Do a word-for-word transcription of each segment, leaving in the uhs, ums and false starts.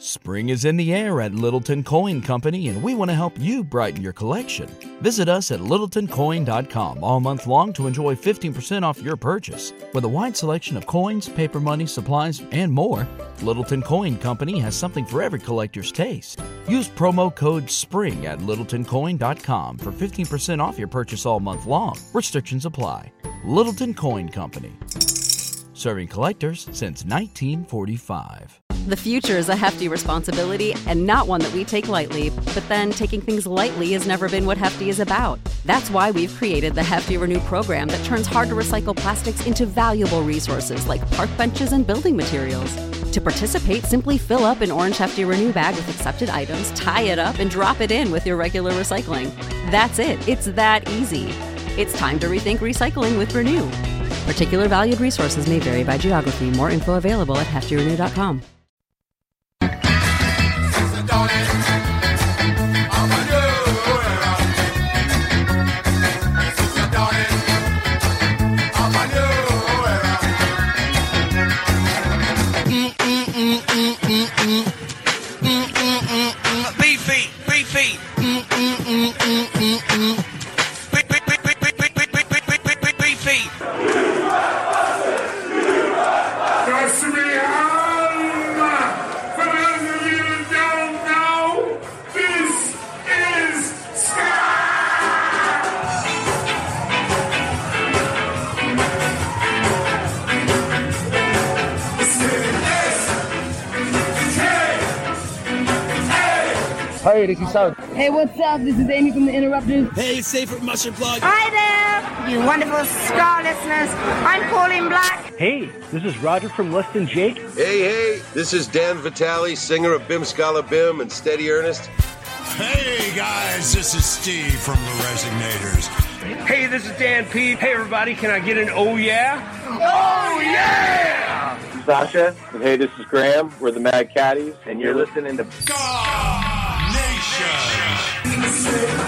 Spring is in the air at Littleton Coin Company, and we want to help you brighten your collection. Visit us at littleton coin dot com all month long to enjoy fifteen percent off your purchase. With a wide selection of coins, paper money, supplies, and more, Littleton Coin Company has something for every collector's taste. Use promo code SPRING at littleton coin dot com for fifteen percent off your purchase all month long. Restrictions apply. Littleton Coin Company. Serving collectors since nineteen forty-five. The future is a hefty responsibility and not one that we take lightly. But then taking things lightly has never been what Hefty is about. That's why we've created the Hefty Renew program that turns hard-to-recycle plastics into valuable resources like park benches and building materials. To participate, simply fill up an orange Hefty Renew bag with accepted items, tie it up, and drop it in with your regular recycling. That's it. It's that easy. It's time to rethink recycling with Renew. Particular valued resources may vary by geography. More info available at hefty renew dot com. Beefy, beefy. Beefy. Hey, this is Sam. Hey, what's up? This is Amy from The Interrupters. Hey, it's Safe from Mustard Plug. Hi there, you wonderful Star listeners. I'm Pauline Black. Hey, this is Roger from Less Than Jake. Hey, hey, this is Dan Vitale, singer of Bim Scala Bim and Steady Ernest. Hey, guys, this is Steve from The Resignators. Hey, this is Dan P. Hey, everybody, can I get an oh yeah? Oh yeah! Sasha. And hey, this is Graham. We're the Mad Caddies, and you're listening to God Nation.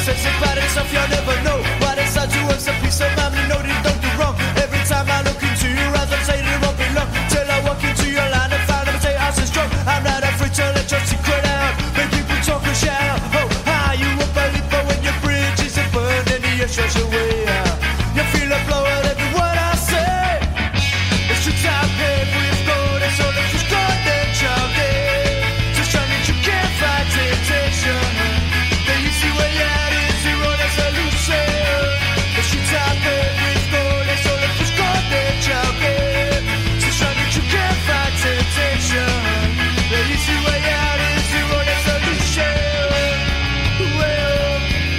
says about itself, you'll never know what it's like to us a piece of mind. You know that don't do wrong. Every time I look into your eyes, I'm saying it won't be long till I walk into your line and find them and say I was strong. I'm not afraid to let your secret out. Make people talk and shout. Oh, how you won't believe, but when your bridge isn't burned and the air stretches away out, you feel a blow at every word I say. The streets I paved with gold, and so the fish gone their child day. So strong that you can't fight temptation. The easy way out is zero, that's a solution. The streets I paved with gold, and so the fish gone their child day. So strong that you can't fight temptation. The easy way out is zero, that's a solution. Well,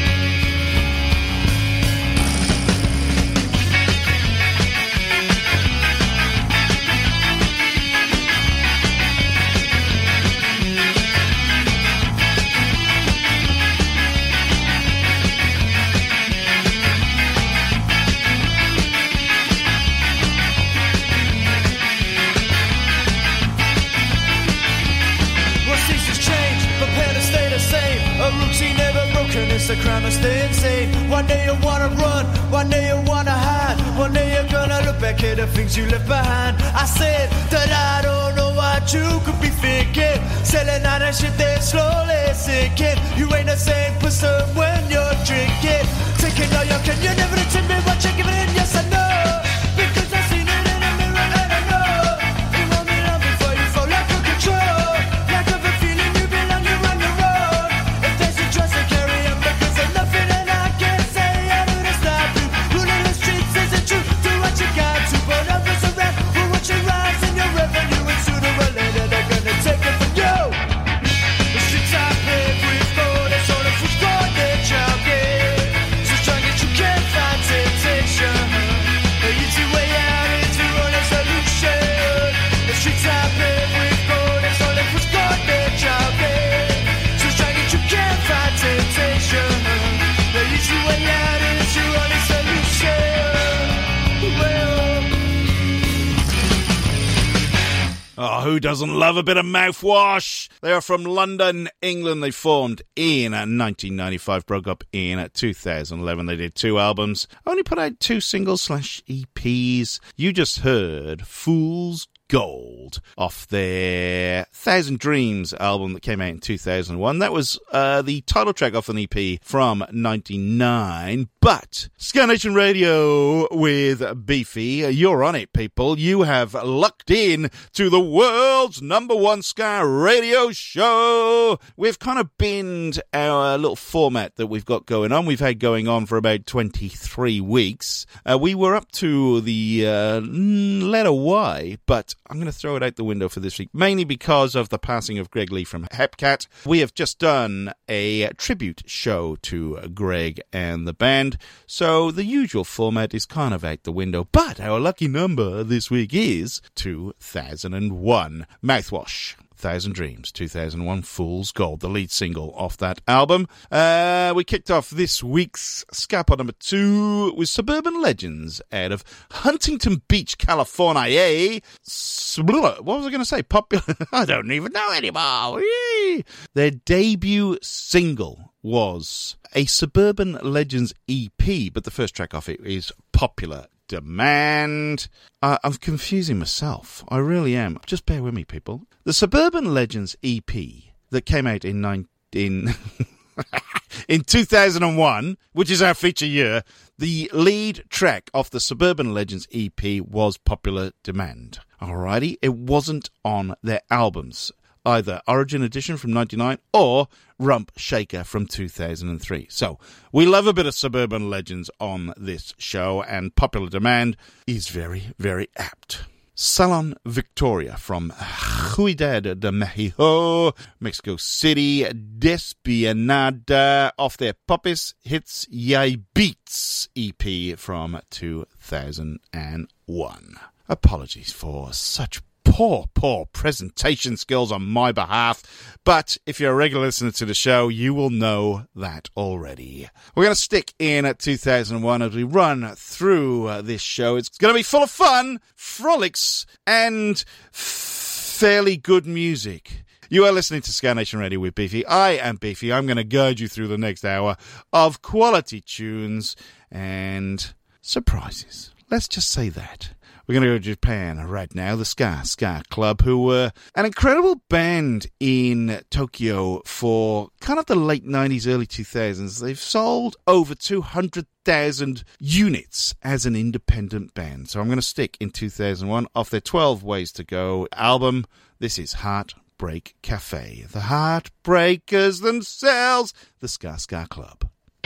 what seasons change, prepare to stay the same. A routine never broken, it's a crime to stay insane. One day you wanna run, one day you wanna hide. One day you're gonna look back at the things you left behind. I said that I don't know what you could be thinking. Selling out that shit that's slowly sinking. You ain't the same person when you're drinking. Taking all your can, you never tell me what you're giving in, yes I know. Because I've seen it in the mirror and I know. You want me long before you fall like a control. Like of a feeling you belong, you're on your own. If there's a trust to carry on, because there's nothing that I can say. I do to stop you. Ruling the streets is the truth. Do what you got to, but others around will watch you rise in your revenue. And sooner or later they're gonna take it from you. The streets I paved with gold, and so the food's gone, their child gave. So strong that you can't fight temptation. The easy way out is your only solution. The streets I paved with gold, and so the food's gone, their child gave. So strong that you can't fight temptation. The easy way out is your only solution. Well, Oh, who doesn't love a bit of mouthwash? They are from London, England. They formed in nineteen ninety-five, broke up in two thousand eleven. They did two albums, only put out two singles slash E Ps. You just heard Fool's Gold off their Thousand Dreams album that came out in two thousand one. That was uh, the title track off an E P from ninety-nine. But Ska Nation Radio with Beefy, you're on it, people. You have lucked in to the world's number one ska radio show. We've kind of binned our little format that we've got going on. We've had going on for about twenty-three weeks. Uh, we were up to the uh, letter Y, but I'm going to throw it out the window for this week, mainly because of the passing of Greg Lee from Hepcat. We have just done a tribute show to Greg and the band, so the usual format is kind of out the window, but our lucky number this week is two thousand one. Mouthwash. Thousand Dreams, two thousand one, Fool's Gold, the lead single off that album. Uh, we kicked off this week's Ska Pod number two with Suburban Legends out of Huntington Beach, California. Eh? What was I going to say? Popular? I don't even know anymore. Yay! Their debut single was a Suburban Legends E P, but the first track off it is Popular Demand. Uh, I'm confusing myself. I really am. Just bear with me, people. The Suburban Legends E P that came out in nine, in, in two thousand one, which is our feature year, the lead track off the Suburban Legends E P was Popular Demand. Alrighty? It wasn't on their albums, either Origin Edition from ninety-nine or Rump Shaker from two thousand three. So, we love a bit of Suburban Legends on this show, and Popular Demand is very, very apt. Salon Victoria from Ciudad de Mexico, Mexico City, Despionada, off their Popis Hits Yay Beats E P from two thousand one. Apologies for such poor, poor presentation skills on my behalf, but if you're a regular listener to the show, you will know that already. We're going to stick in at two thousand one as we run through uh, this show. It's going to be full of fun, frolics, and fairly good music. You are listening to Ska Nation Radio with Beefy. I am Beefy. I'm going to guide you through the next hour of quality tunes and surprises. Let's just say that. We're going to go to Japan right now, the Ska Ska Club, who were an incredible band in Tokyo for kind of the late nineties, early two thousands. They've sold over two hundred thousand units as an independent band. So I'm going to stick in two thousand one off their twelve Ways to Go album. This is Heartbreak Cafe. The Heartbreakers themselves, the Ska Ska Club.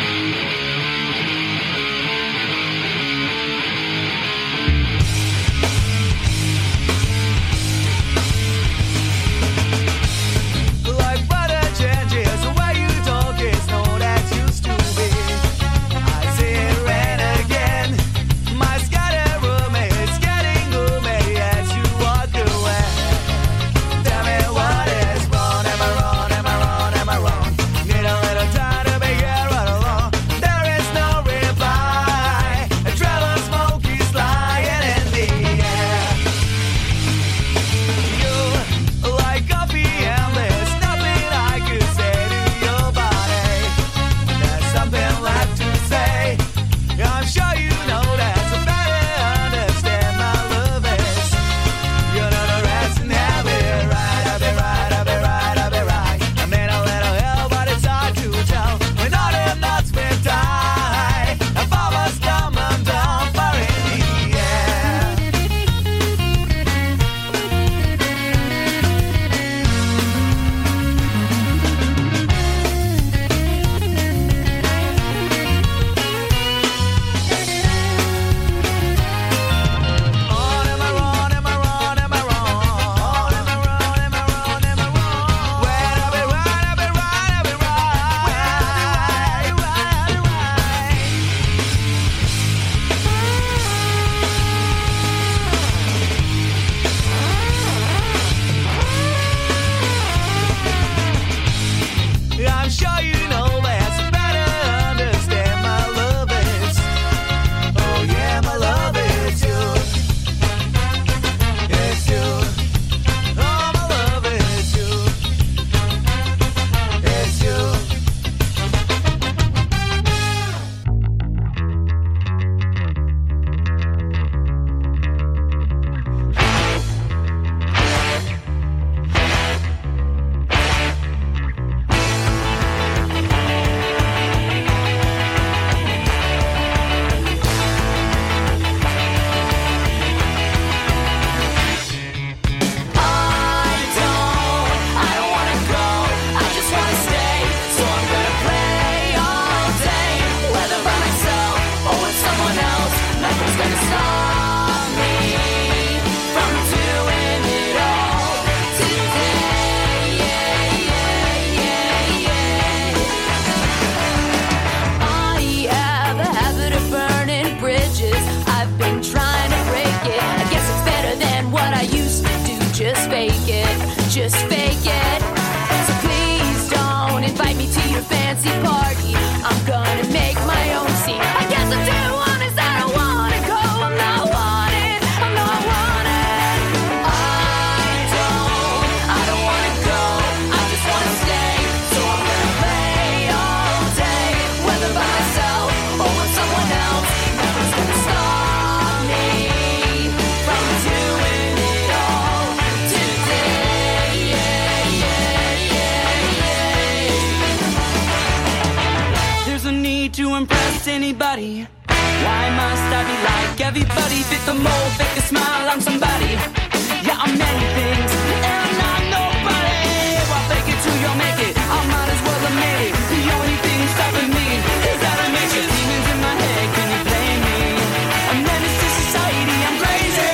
Anybody? Why must I be like everybody? Fit the mold, fake a smile, I'm somebody. Yeah, I'm many things, and I'm not nobody. Well, fake it till you'll make it. I might as well have made it. The only thing stopping me is that I make it. Demons in my head, can you blame me? A menace to society, I'm crazy.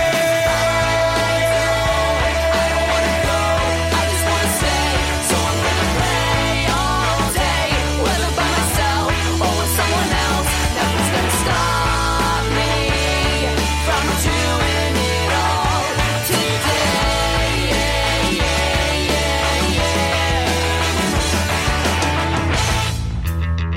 I don't wanna go, I just wanna stay. So I'm gonna play all day, whether by myself or with someone else. Nothing's gonna stop me from doing it all today. Yeah, yeah, yeah, yeah.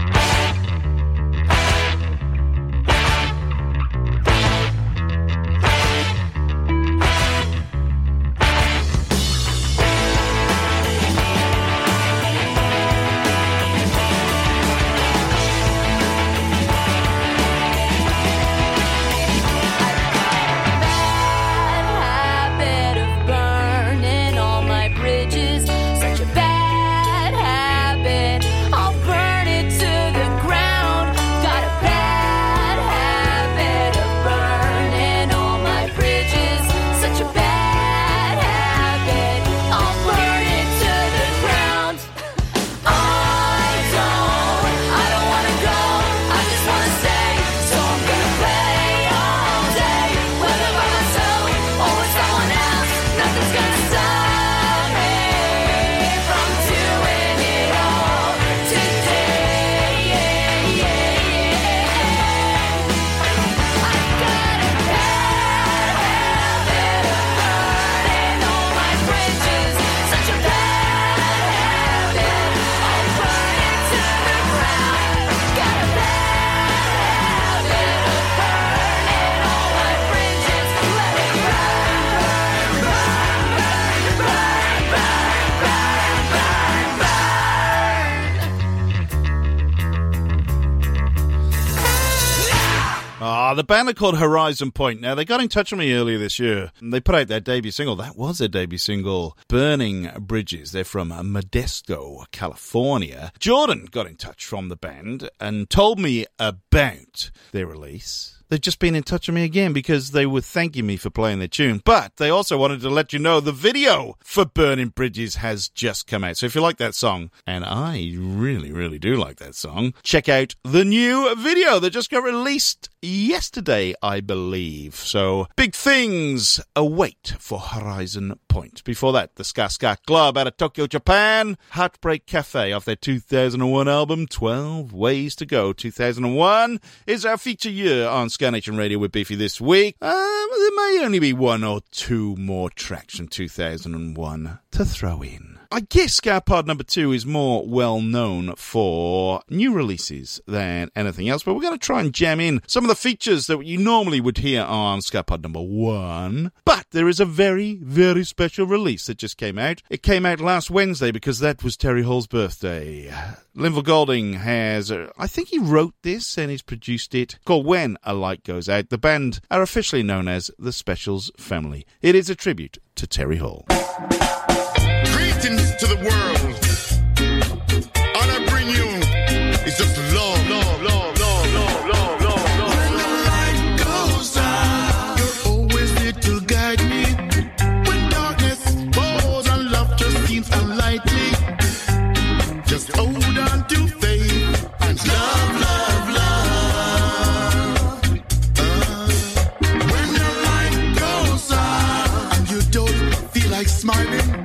Ah, oh, the band are called Horizon Point. Now, they got in touch with me earlier this year. They put out their debut single. That was their debut single, Burning Bridges. They're from Modesto, California. Jordan got in touch from the band and told me about their release. They've just been in touch with me again because they were thanking me for playing their tune. But they also wanted to let you know the video for Burning Bridges has just come out. So if you like that song, and I really, really do like that song, check out the new video that just got released yesterday, I believe. So big things await for Horizon Point. Before that, the Ska Ska Club out of Tokyo, Japan. Heartbreak Cafe off their two thousand one album, twelve Ways to Go. two thousand one is our feature year on Ska Nation Radio with Beefy this week. Um, there may only be one or two more tracks from two thousand one to throw in. I guess Ska Pod number two is more well known for new releases than anything else, but we're going to try and jam in some of the features that you normally would hear on Ska Pod number one. But there is a very, very special release that just came out. It came out last Wednesday because that was Terry Hall's birthday. Linval Golding has, uh, I think he wrote this and he's produced it, called When a Light Goes Out. The band are officially known as the Specials Family. It is a tribute to Terry Hall. Greetings to the world. All I bring you is just love, love, love, love, love, love, love, love. When the light goes out, you're always there to guide me. When darkness falls and love just seems unlikely, just hold on to faith and love, love, love. Uh, when the light goes out and you don't feel like smiling,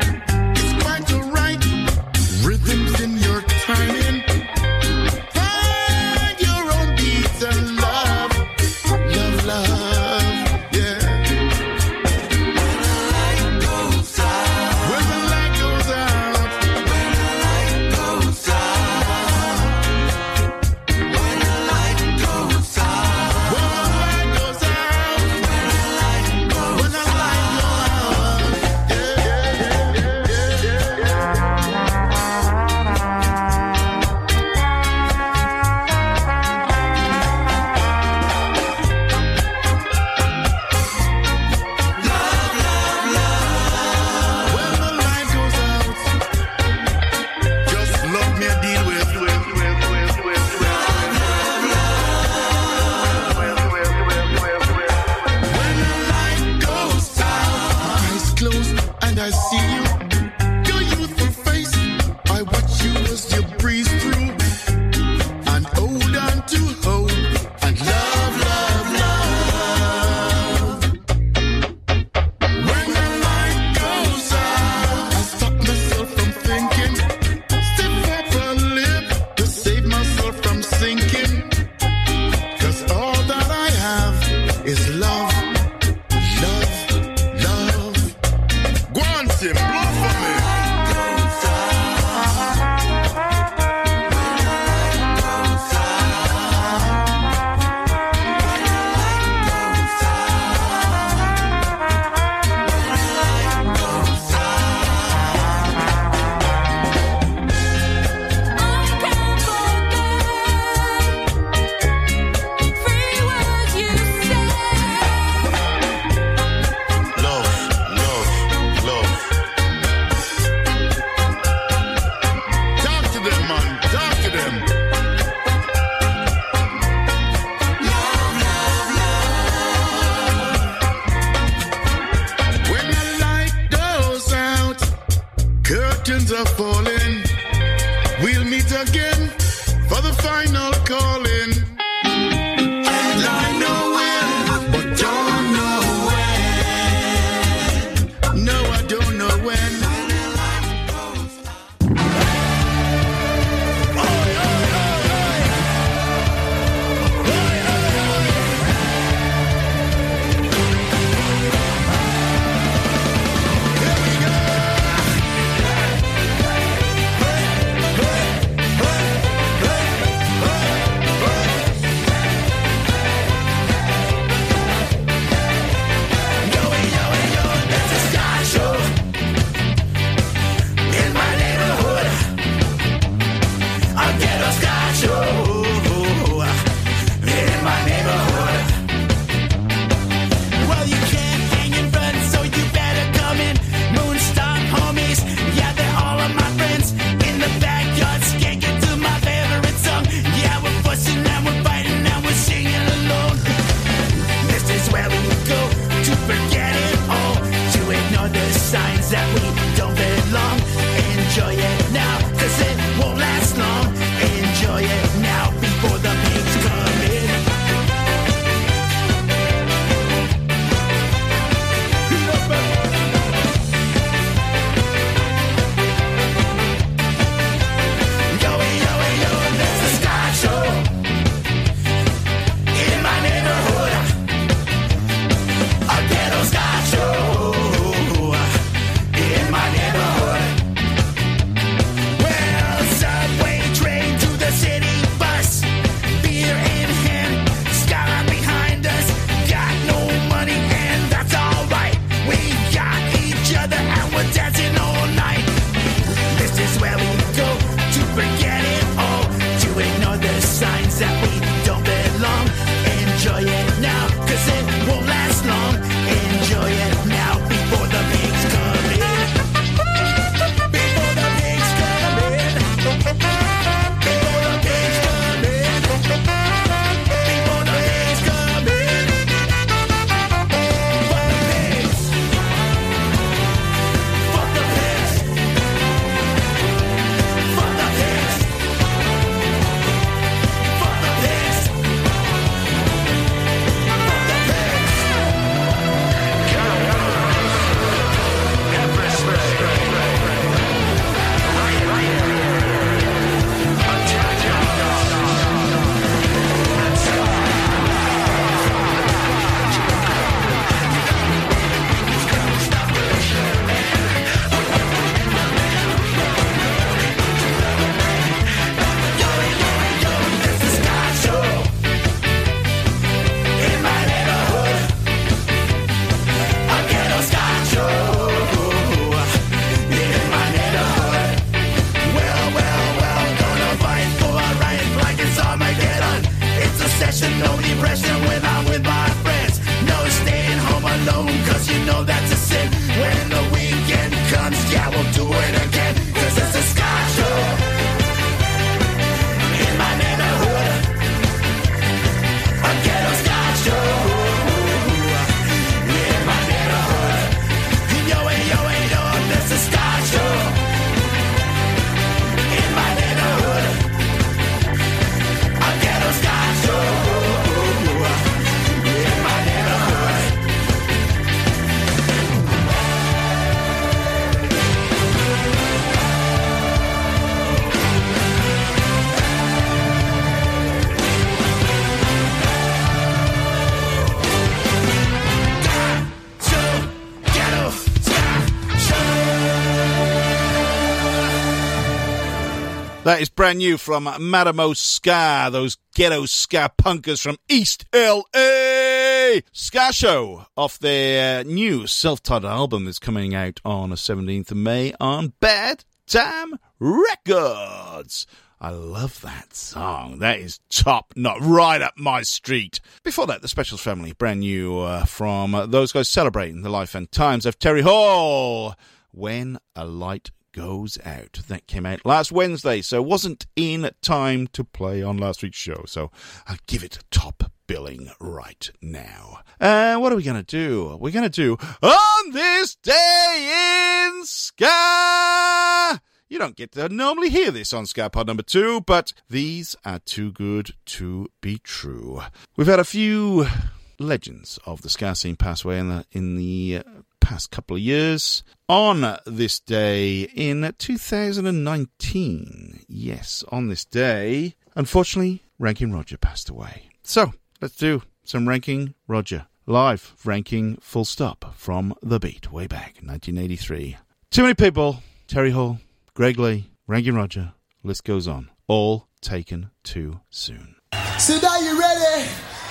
That is brand new from Madamo Ska, those ghetto ska punkers from East L A. Ska Show, off their new self-titled album that's coming out on the seventeenth of May on Bad Time Records. I love that song. That is top notch, right up my street. Before that, the Specials Family, brand new uh, from uh, those guys celebrating the life and times of Terry Hall. When a Light Goes Out. That came out last Wednesday, so wasn't in time to play on last week's show. So I'll give it top billing right now. Uh, what are we going to do? We're going to do On This Day in Ska. You don't get to normally hear this on Ska Pod number two, but these are too good to be true. We've had a few legends of the ska scene pass away in the, in the uh, past couple of years. On this day in two thousand nineteen, yes, on this day, unfortunately, Ranking Roger passed away. So, let's do some Ranking Roger. Live Ranking Full Stop from The Beat, way back in nineteen eighty-three. Too many people, Terry Hall, Greg Lee, Ranking Roger, list goes on. All taken too soon. So now you ready?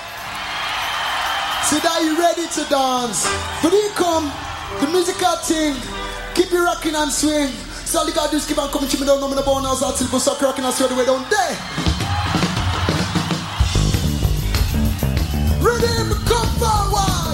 So now you ready to dance? But here come the musical thing. Keep you rocking and swing. So all you gotta do is keep on coming to me down, no me no bone house until you start rocking and swing the way down there. Ready, come forward.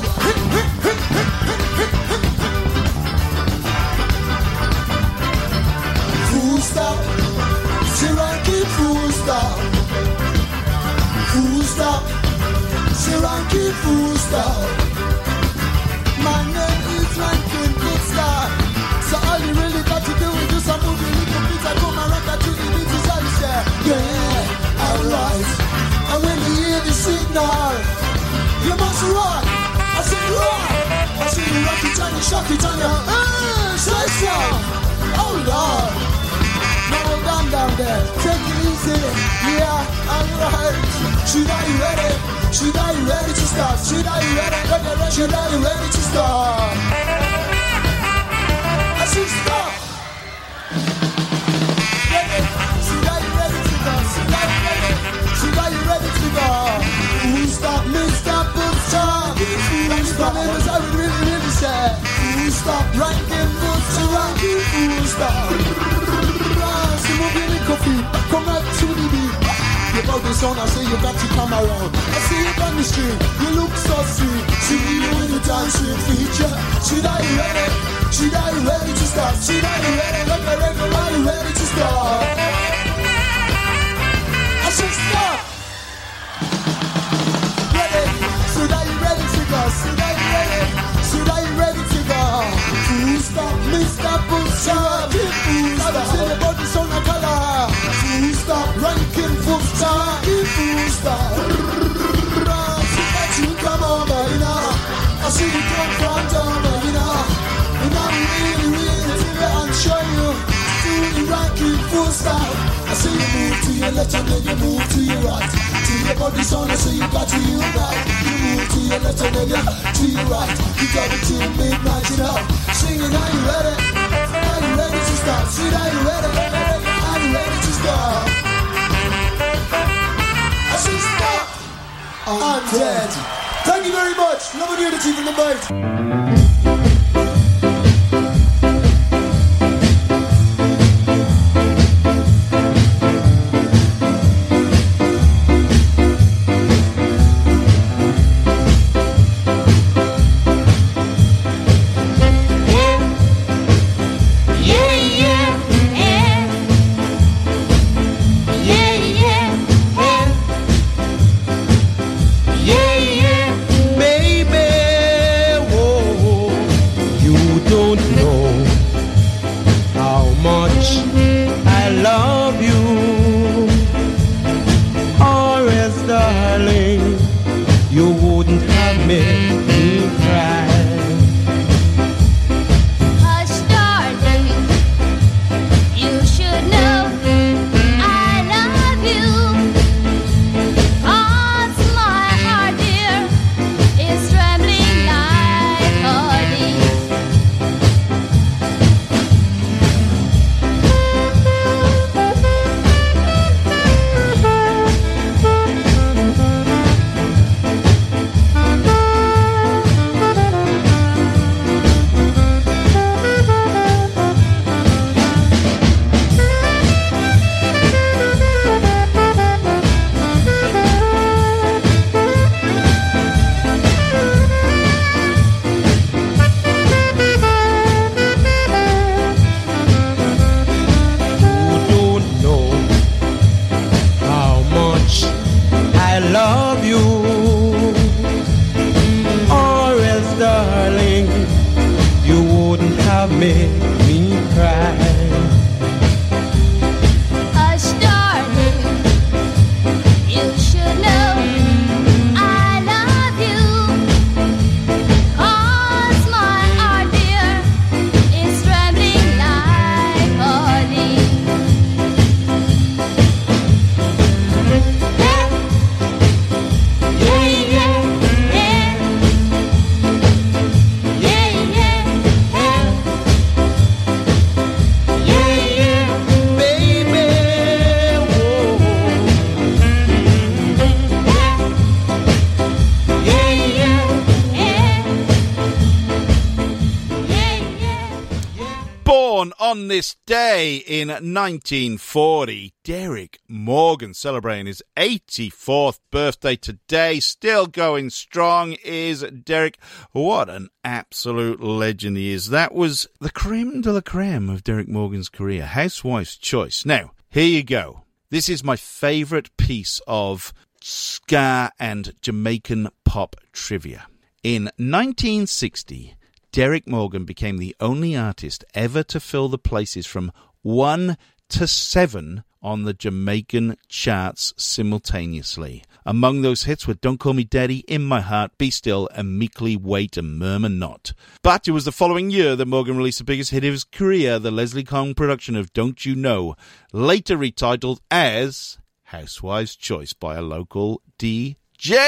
Full stop. She ranking full stop. Full stop. She ranking full stop. My name is Ranking Full Stop. So all you really got to do is just a move your little bit and come and rock that to the beat is all you say. Yeah, alright. And when you hear the signal, you must rock. I say rock. I see you rock it and you shock it and you hey, say so. Oh Lord. Now down down there. Take it easy. Yeah, alright. Should I be ready? Should I be ready to start? Should I be ready? Should I be ready to start? I should stop. Ready? Should I be ready to go? Should I be ready? Should I be ready to go? Who stop? Mister Butcher. Who stop? That's how we really, really say. Who stop? Ranking Butcher. Ranking who stop? Rise, move in the coffee. Come up to the beat. About the sound, I say you got to come around. I see you on the street, you look so sweet. See you in the dance street feature. Should I be ready? Should I be ready to start? Should I be ready? Look at record, are you ready to start? I should stop. Ready? Should I be ready to go? Should I be ready? Should I be ready to go? Full stop, Mister Butcher. Full stop, tell about the sound of color. Full stop, Ranking Full Stop. Full stop. See you come over, you know. I see you come from down, you know. And I'm really, really till I'm showing you. Do the Ranking Full Stop. I see you move to your left and then you move to your right. Till your body's on, I see you got to your right. You move to your left and then you to your right. You got it till midnight, you know. Singing, are you ready? Are you ready to start? See, are you ready? Are you ready to start? I should stop. I'm dead. Thank you very much. Love you, the team in the bite. love you, or else, darling, you wouldn't have made me cry. Hush, darling, you should know I love you, 'cause my heart, dear, is trembling like a leaf. Born on this day in nineteen forty, Derek Morgan, celebrating his eighty-fourth birthday today, still going strong is Derek. What an absolute legend he is. That was the creme de la creme of Derek Morgan's career, Housewife's Choice. Now, here you go. This is my favourite piece of ska and Jamaican pop trivia. In nineteen sixty, Derek Morgan became the only artist ever to fill the places from one to seven on the Jamaican charts simultaneously. Among those hits were Don't Call Me Daddy, In My Heart, Be Still, and Meekly Wait and Murmur Not. But it was the following year that Morgan released the biggest hit of his career, the Leslie Kong production of Don't You Know, later retitled as Housewife's Choice by a local D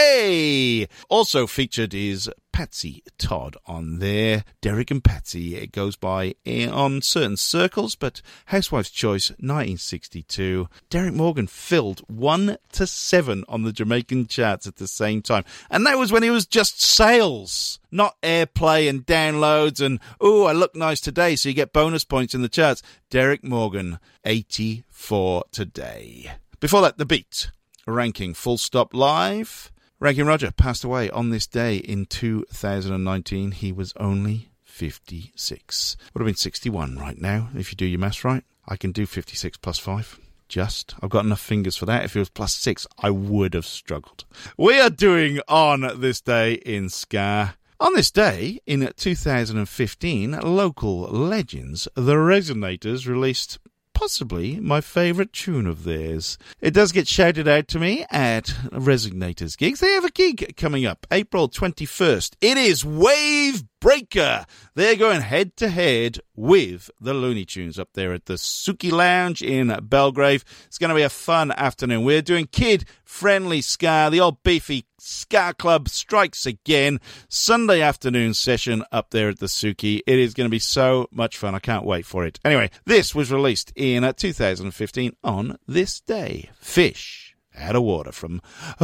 J. Also featured is Patsy Todd on there. Derek and Patsy, it goes by on certain circles, but Housewife's Choice, nineteen sixty-two. Derek Morgan filled one to seven on the Jamaican charts at the same time. And that was when he was just sales, not airplay and downloads and, oh, I look nice today, so you get bonus points in the charts. Derek Morgan, eighty-four today. Before that, The Beat. Ranking Full Stop Live. Ranking Roger passed away on this day in two thousand nineteen. He was only fifty-six. Would have been sixty-one right now, if you do your maths right. I can do fifty-six plus five. Just. I've got enough fingers for that. If it was plus six, I would have struggled. We are doing On This Day in Ska. On this day, in two thousand fifteen, local legends, The Resonators, released possibly my favourite tune of theirs. It does get shouted out to me at Resonators gigs. They have a gig coming up April twenty-first. It is Wave Breaker. They're going head to head with the Looney Tunes up there at the Suki Lounge in Belgrave. It's going to be a fun afternoon. We're doing kid-friendly ska. The old beefy ska club strikes again. Sunday afternoon session up there at the Suki. It is going to be so much fun. I can't wait for it. Anyway, this was released in two thousand fifteen on this day. Fish Out of Water from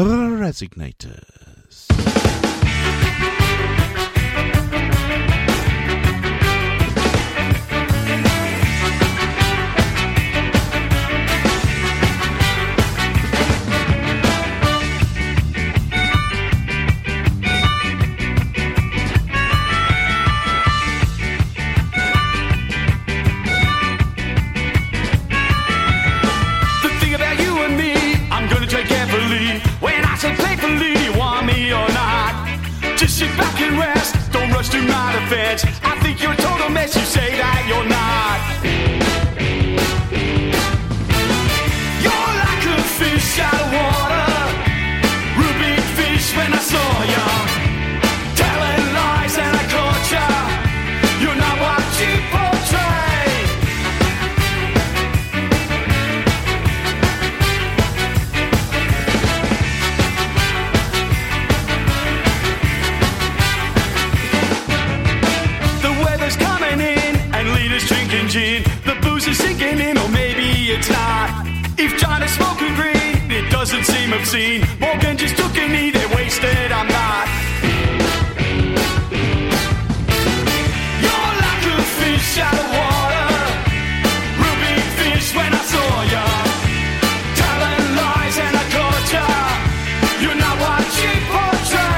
Resignators. When I say playfully, you want me or not? Just sit back and rest, don't rush to my defense. I think you're a total mess, you say that you're not. You're like a fish out of water, ruby fish when I saw ya. Telling lies and I caught ya. You're not what you portray. Gin. The booze is sinking in, or maybe it's not. If China's smoking green, it doesn't seem obscene. Morgan just took a knee, they wasted, I'm not. You're like a fish out of water, ruby fish when I saw ya. Telling lies and I caught ya. You're not what you portray.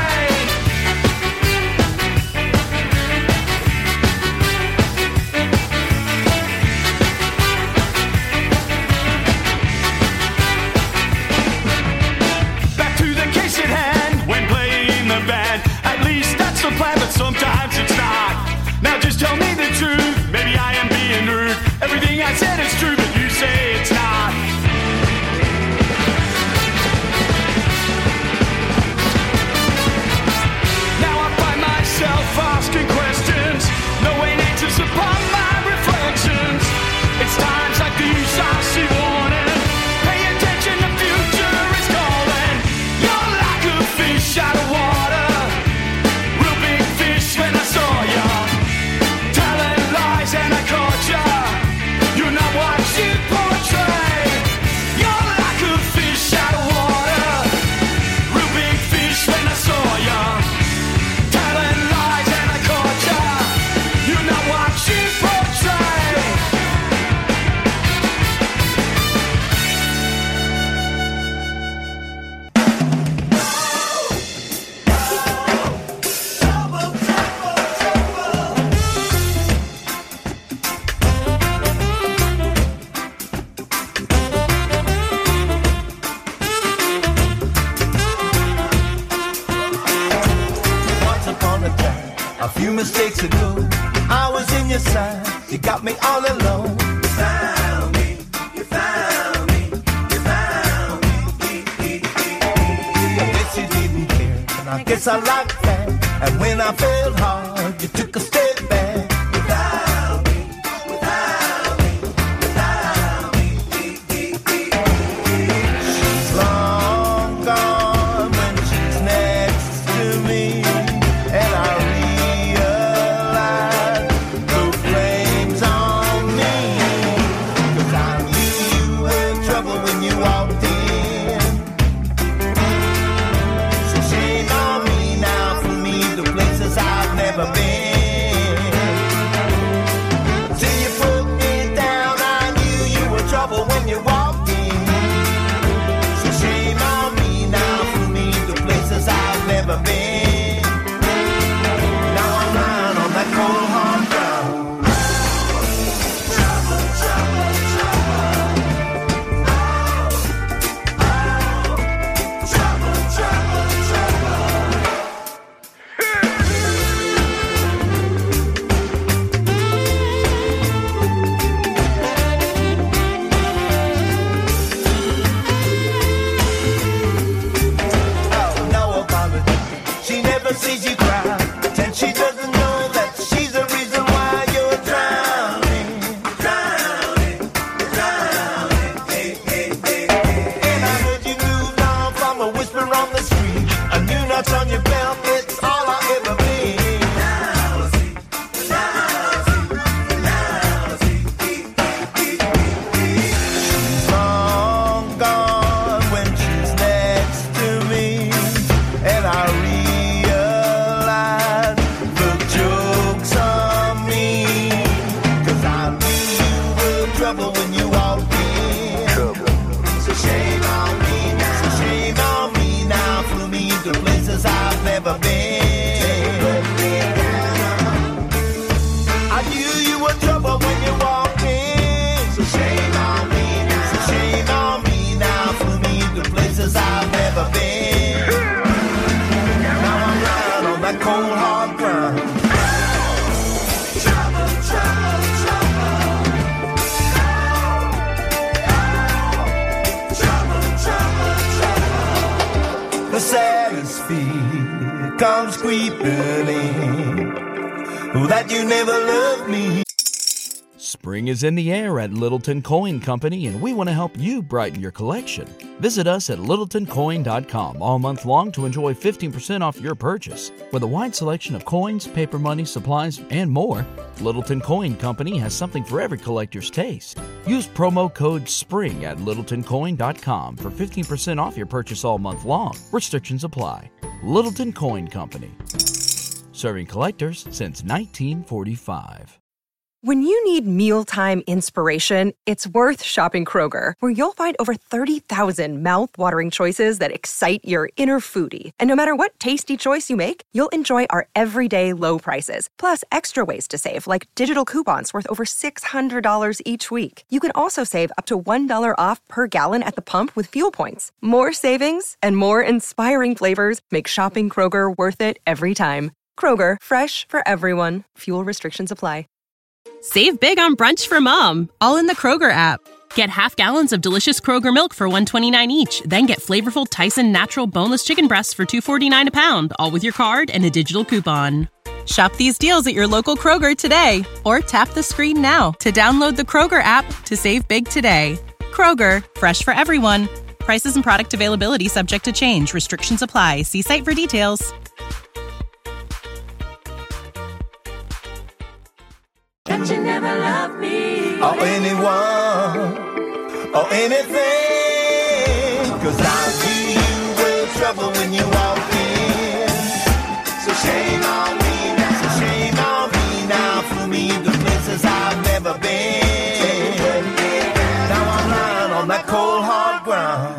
few mistakes ago, I was in your side. You got me all alone. You found me. You found me. You found me. I guess you didn't care, and I guess I liked that. And when I felt hard, you took a step back. You found me. You found me. You found me. She's long gone when she's next to me, and I realize the flames on me. 'Cause I knew you were in trouble when you walked in. So shame on me now for me, the places I've never been. Till you put me down, I knew you were trouble when you walked in. So shame on me now for me, the places I've never been. Now I'm lying on that cold hard ground. Trouble, trouble, trouble. Trouble, trouble, trouble. Oh, no apology. She never sees you cry. And she doesn't know that she's the reason why you're drowning. Drowning, drowning. Hey, hey, hey, hey. And I heard you moved on from a whisper on the street. A new notch on your belt, it's all I ever been. Now I see, now I see, now I see. She's long gone when she's next to me, and I realize the joke's on me. 'Cause I knew you were trouble when you walked in. So shame on me now. So shame on me now for me, the places I've never been. I knew you were trouble when you walked in. So shame on me now. So shame on me now for me, the places I've never been. Now I'm lying on that cold hard ground. Trouble, trouble, trouble. Trouble, trouble, trouble. The saddest fear comes creeping in. Oh, that you never loved me. Spring is in the air at Littleton Coin Company, and we want to help you brighten your collection. Visit us at littleton coin dot com all month long to enjoy fifteen percent off your purchase. With a wide selection of coins, paper money, supplies, and more, Littleton Coin Company has something for every collector's taste. Use promo code SPRING at littleton coin dot com for fifteen percent off your purchase all month long. Restrictions apply. Littleton Coin Company. Serving collectors since nineteen forty-five. When you need mealtime inspiration, it's worth shopping Kroger, where you'll find over thirty thousand mouth-watering choices that excite your inner foodie. And no matter what tasty choice you make, you'll enjoy our everyday low prices, plus extra ways to save, like digital coupons worth over six hundred dollars each week. You can also save up to one dollar off per gallon at the pump with fuel points. More savings and more inspiring flavors make shopping Kroger worth it every time. Kroger, fresh for everyone. Fuel restrictions apply. Save big on brunch for mom, all in the Kroger app. Get half gallons of delicious Kroger milk for one dollar and twenty-nine cents each. Then get flavorful Tyson natural boneless chicken breasts for two dollars and forty-nine cents a pound, all with your card and a digital coupon. Shop these deals at your local Kroger today, or tap the screen now to download the Kroger app to save big today. Kroger, fresh for everyone. Prices and product availability subject to change. Restrictions apply. See site for details. That you never loved me, or anyone, or anything. 'Cause I knew you were trouble when you walked in. So shame on me now, so shame on me now for me, the places I've never been. Now I'm lying on that cold hard ground.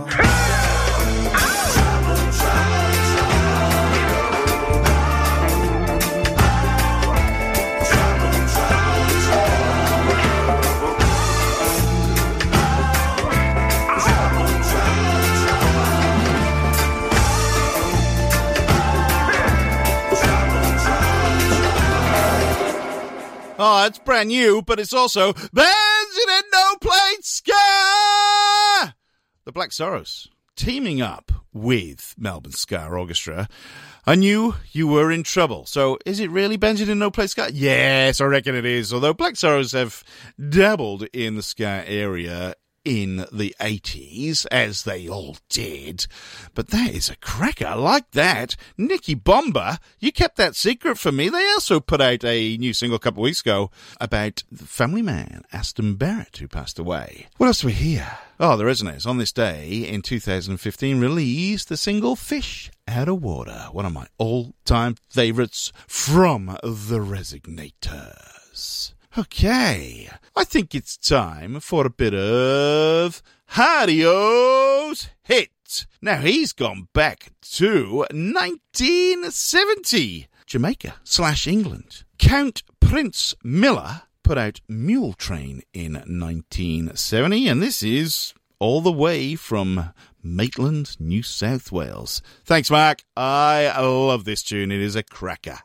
Oh, it's brand new, but it's also Benzin and No Plate Ska! The Black Sorrows, teaming up with Melbourne Ska Orchestra. I knew you were in trouble. So, is it really Benzin and No Plate Ska? Yes, I reckon it is. Although Black Sorrows have dabbled in the ska area in the eighties, as they all did. But that is a cracker. I like that. Nicky Bomber, you kept that secret from me. They also put out a new single a couple of weeks ago about the family man, Aston Barrett, who passed away. What else do we hear? Oh, the Resonators, on this day in two thousand fifteen, released the single Fish Out of Water, one of my all-time favourites from the Resignators. Okay, I think it's time for a bit of Hardio's Hit. Now, he's gone back to nineteen seventy, Jamaica slash England. Count Prince Miller put out Mule Train in nineteen seventy, and this is all the way from Maitland, New South Wales. Thanks, Mark. I love this tune. It is a cracker.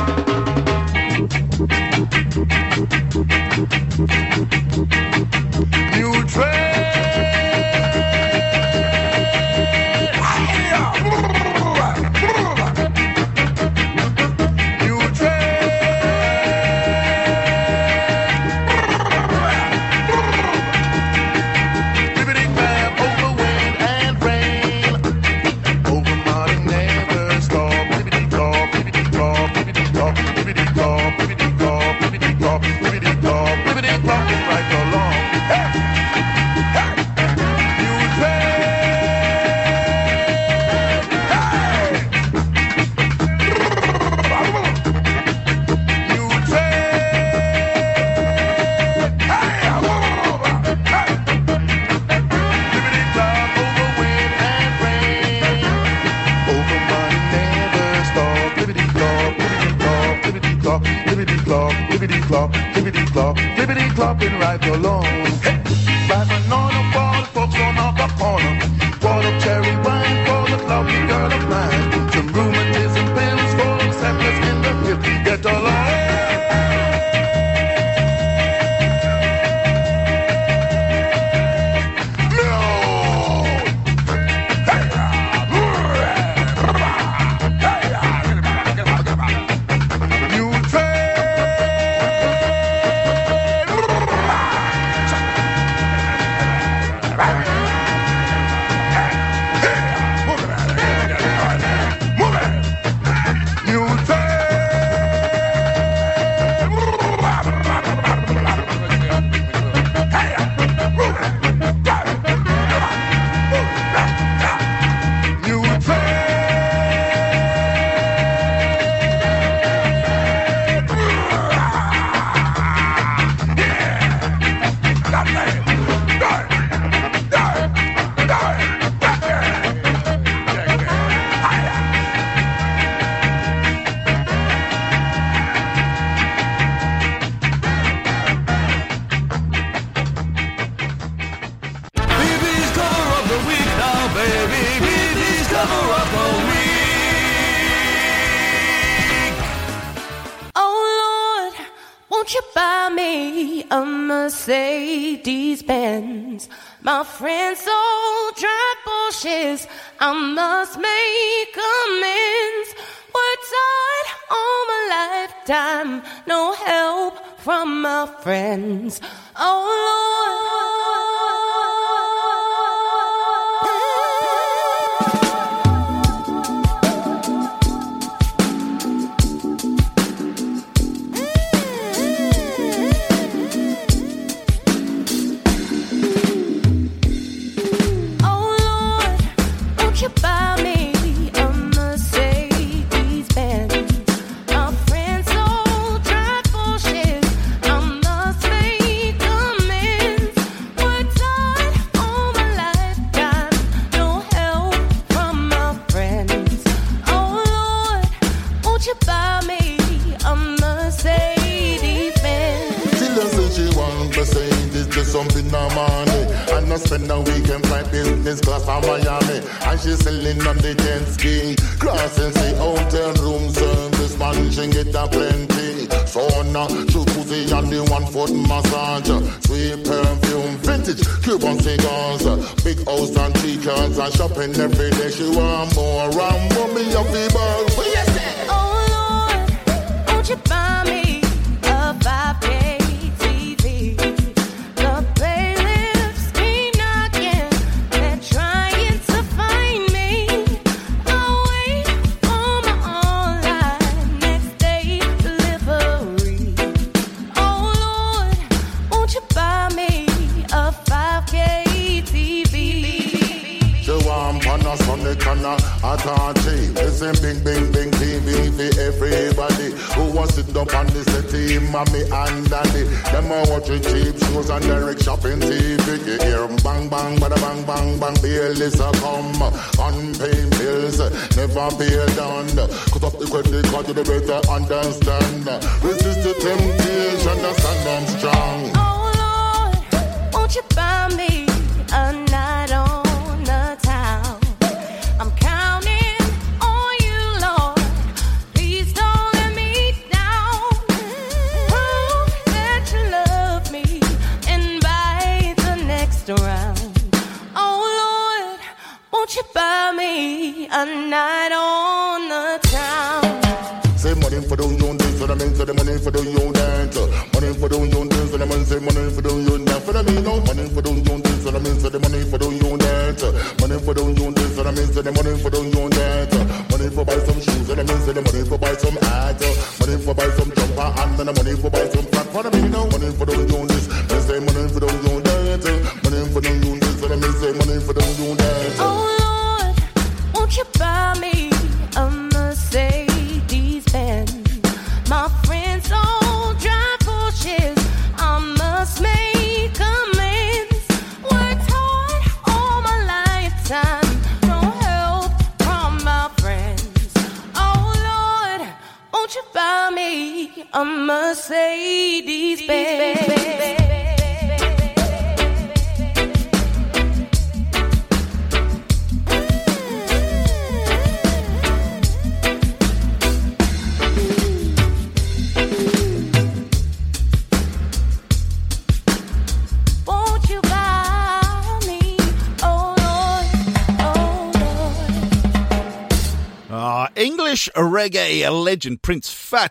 New train. Clocking right along. Hey, Batman on the wall, folks on off the corner. For the cherry wine, for the lovely girl of mine. Some rheumatism pills for the settlers in the hill. Get along. Mercedes-Benz. My friends so drive Porsches, I must make amends. Worked hard all my lifetime, no help from my friends. Oh Lord. Spend a weekend flight business class from Miami, and she's selling on the jet ski. Crossing the hotel room service, man, she get a plenty. So now, true pussy and the one foot massage. Sweet perfume, vintage Cuban cigars. Big house and chickens and shopping every day. She want more and more me a fever. What you say? Oh Lord, won't you buy me a five K T V? The bailiffs keep knocking, they're trying to find me. I'll wait for my online next day delivery. Oh Lord, won't you buy me a five K T V? She want pan a Sunday corner at her tea. Listen, bing, bing, bing, T V for everybody who wants to sit up on the settee, mommy and daddy. Them are watching cheap shows and direct shopping T V. You hear 'em bang, bang, bada bang, bang, bang. Bailiffs a come, unpaid bills, never pay down. Cut up the credit card, you better understand. Resist the temptation, the stand I'm strong. Oh Lord, won't you buy me a night on the town? I'm counting on you, Lord. Please don't let me down. Prove that you love me. Invite the next round. Oh Lord, won't you buy me a night on the town? Say money for the young dance, so the men say the money for the young dance. Money for the young dance, so the men say money for the young dance. For the men, no money for the young dance, so the men say the money for the young dance. Money for the young dance, so the men say the money for the young dance. Money for buy some shoes, so the men say the money for buy some hats. Money for buy some jumper and then the money for buy some flat. For the men, no money for the young dance, men say money for the young dance. Money for the young dance, so the men say money for the young dance. Oh Lord, won't you buy me a Mercedes Benz? My friends all drive Porsches. I must make amends. Worked hard all my lifetime. No help from my friends. Oh Lord, won't you buy me a Mercedes Benz? Won't you buy me? Oh Lord, oh Lord. Ah, English reggae legend Prince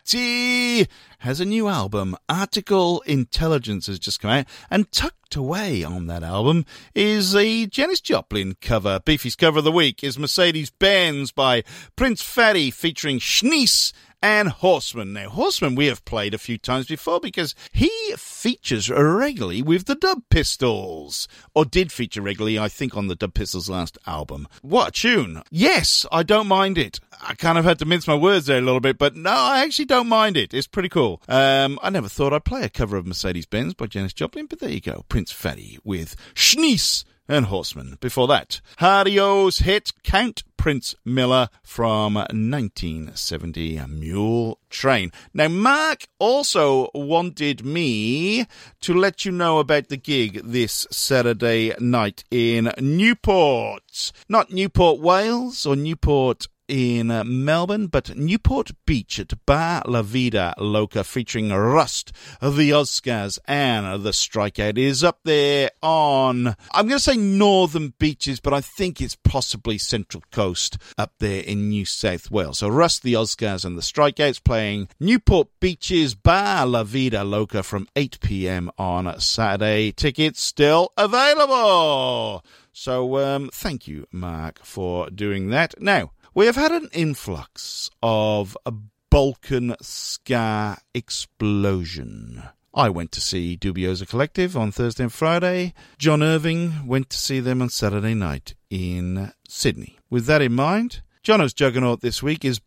Fatty has a new album. Article Intelligence has just come out, and tucked away on that album is a Janis Joplin cover. Beefy's cover of the week is Mercedes-Benz by Prince Fatty featuring Shnice and Horseman. Now, Horseman we have played a few times before because he features regularly with the Dub Pistols. Or did feature regularly, I think, on the Dub Pistols' last album. What a tune. Yes, I don't mind it. I kind of had to mince my words there a little bit, but no, I actually don't mind it. It's pretty cool. Um, I never thought I'd play a cover of Mercedes-Benz by Janis Joplin, but there you go. Prince Fatty with Shnice and Horseman. Before that, Hardio's hit Count Prince Miller from nineteen seventy, Mule Train. Now, Mark also wanted me to let you know about the gig this Saturday night in Newport. Not Newport, Wales, or Newport in uh, Melbourne, but Newport Beach at Bar La Vida Loca featuring Rust, the Oscars, and the Strikeout is up there on, I'm going to say northern beaches, but I think it's possibly Central Coast up there in New South Wales. So Rust, the Oscars, and the Strikeouts playing Newport Beach's Bar La Vida Loca from eight p.m. on Saturday. Tickets still available. So um, thank you, Mark, for doing that. Now, we have had an influx of a Balkan ska explosion. I went to see Dubiosa Collective on Thursday and Friday. John Irving went to see them on Saturday night in Sydney. With that in mind, Jono's Juggernaut this week is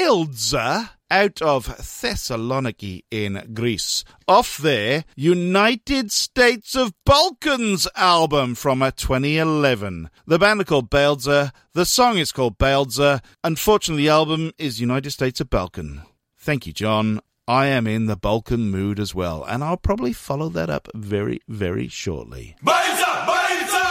Beldza out of Thessaloniki in Greece. Off their United States of Balkans album from twenty eleven. The band are called Beldza. The song is called Beldza. Unfortunately, the album is United States of Balkan. Thank you, John. I am in the Balkan mood as well, and I'll probably follow that up very, very shortly. Beldza! Beldza!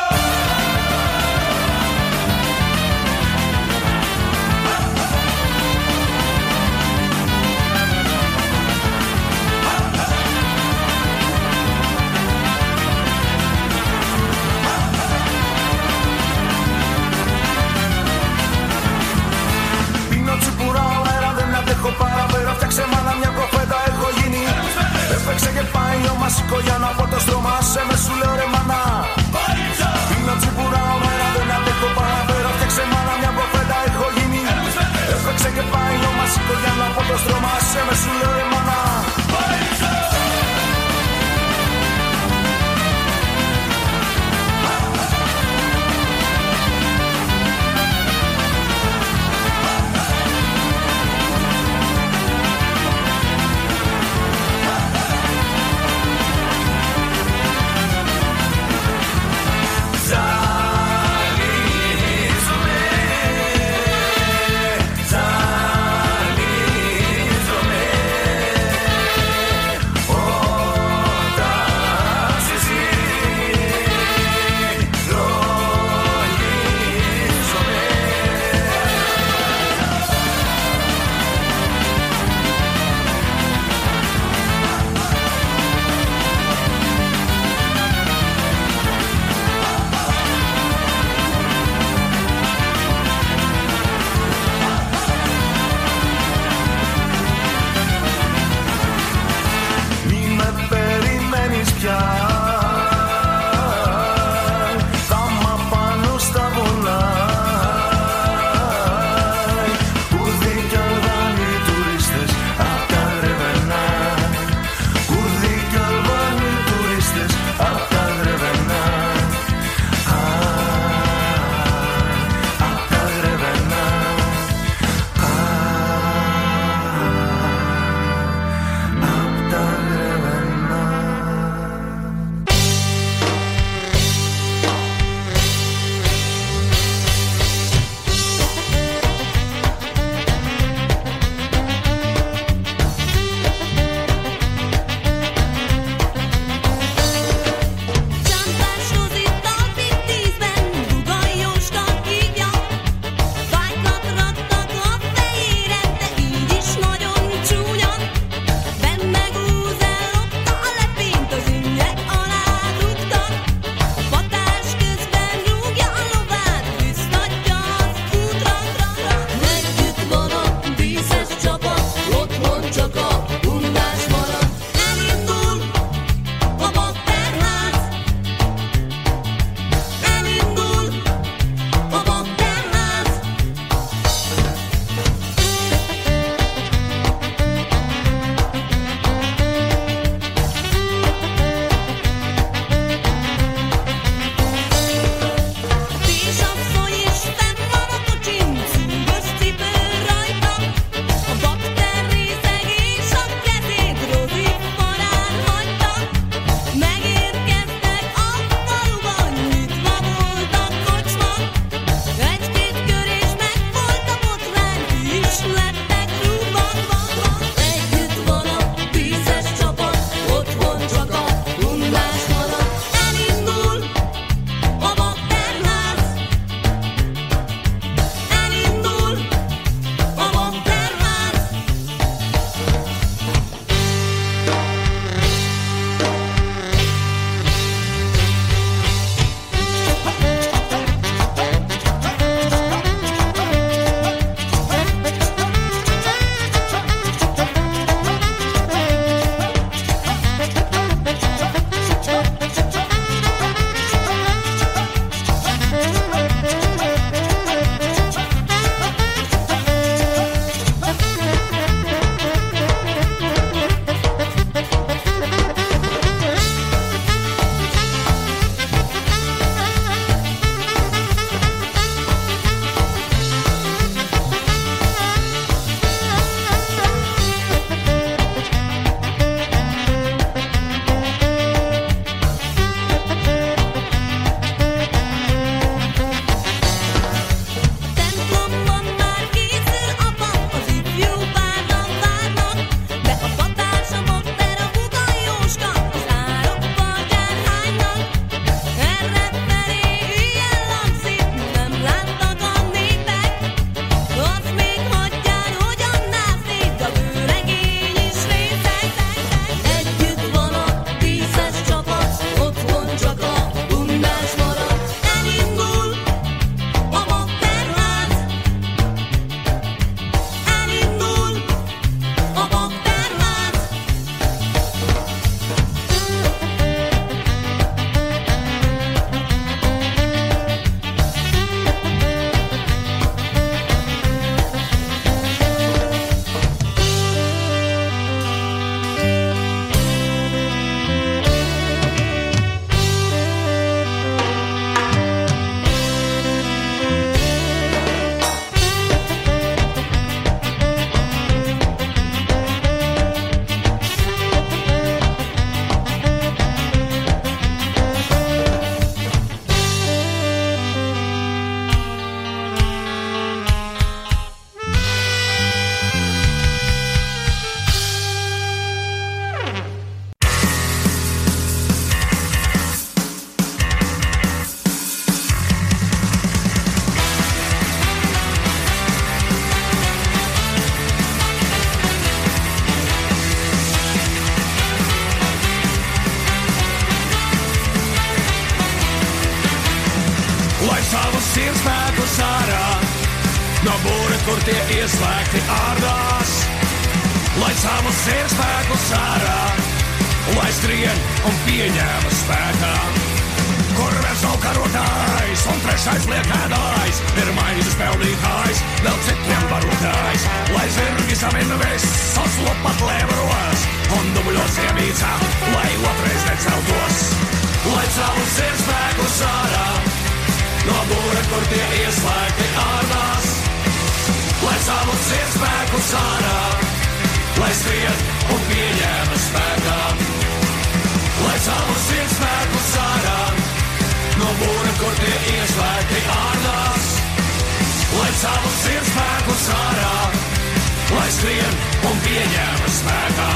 spēkus ārā, no būra, kur tie ieslēgti ārdās. Lai savu sirds spēkus ārā, lai skrien un pieņēma spēkā. Kur viens nav karotājs un trešais liekēdājs, pirmais peldītājs, vēl citiem barotājs. Lai zirgi samina visos lopat lēvaros un dubļos iemīcā, lai otrais neceltos. Lai savu sirds spēkus ārā, no būra, kur tie ieslēgti ārdās. Lai savu sirds spēkus ārā, lai skrien un pieņēma spēkā. Lai savu sirds spēkus ārā, no būra, kur tie ieslēgti ārdās. Lai savu sirds spēkus ārā, lai skrien un pieņēma spēkā.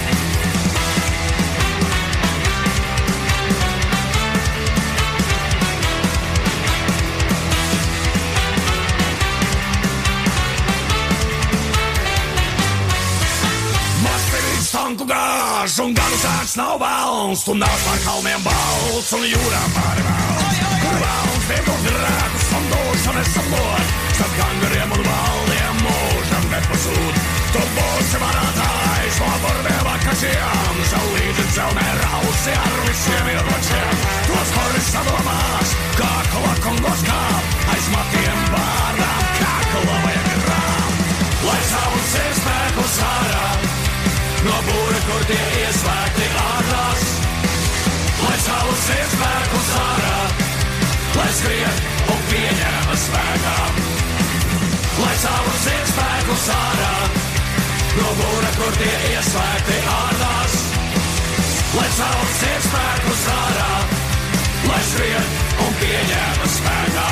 Tanku gāž un gadu sēks nav valns, un nāc pār kalniem balts un jūrām pāri valns. Kur valns piedod grēkus un došu nesaplod, starp gangariem un valdiem mūžam nepazūd. Tu būsi varātājs no burviem akažiem, savu līdzi dzelmē rausi ar visiem ieročiem. Tos koris sadomās, kā kolakongos kāp, aiz matiem bārdām, kā kolavajag rām. Lai savu sirds spēkus ārā, no būra, kur tie ieslēgti ārdās. Lai savu sirds spēkus ārā, lai skrien un pieņēma spēkā. Lai savu sirds spēkus ārā, no būra, kur tie ieslēgti ārdās. Lai savu sirds spēkus ārā, lai skrien un pieņēma spēkā.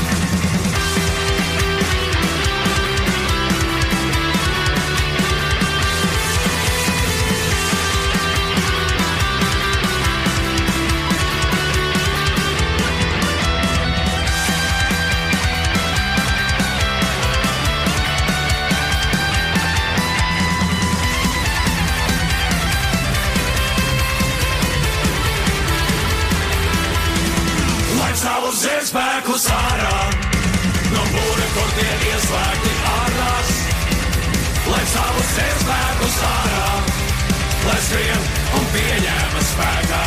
Savu sirds spēkus ārā, no būra, kur tie ieslēgti ārdās. Lai savu sirds spēkus ārā, lai skrien un pieņēma spēkā.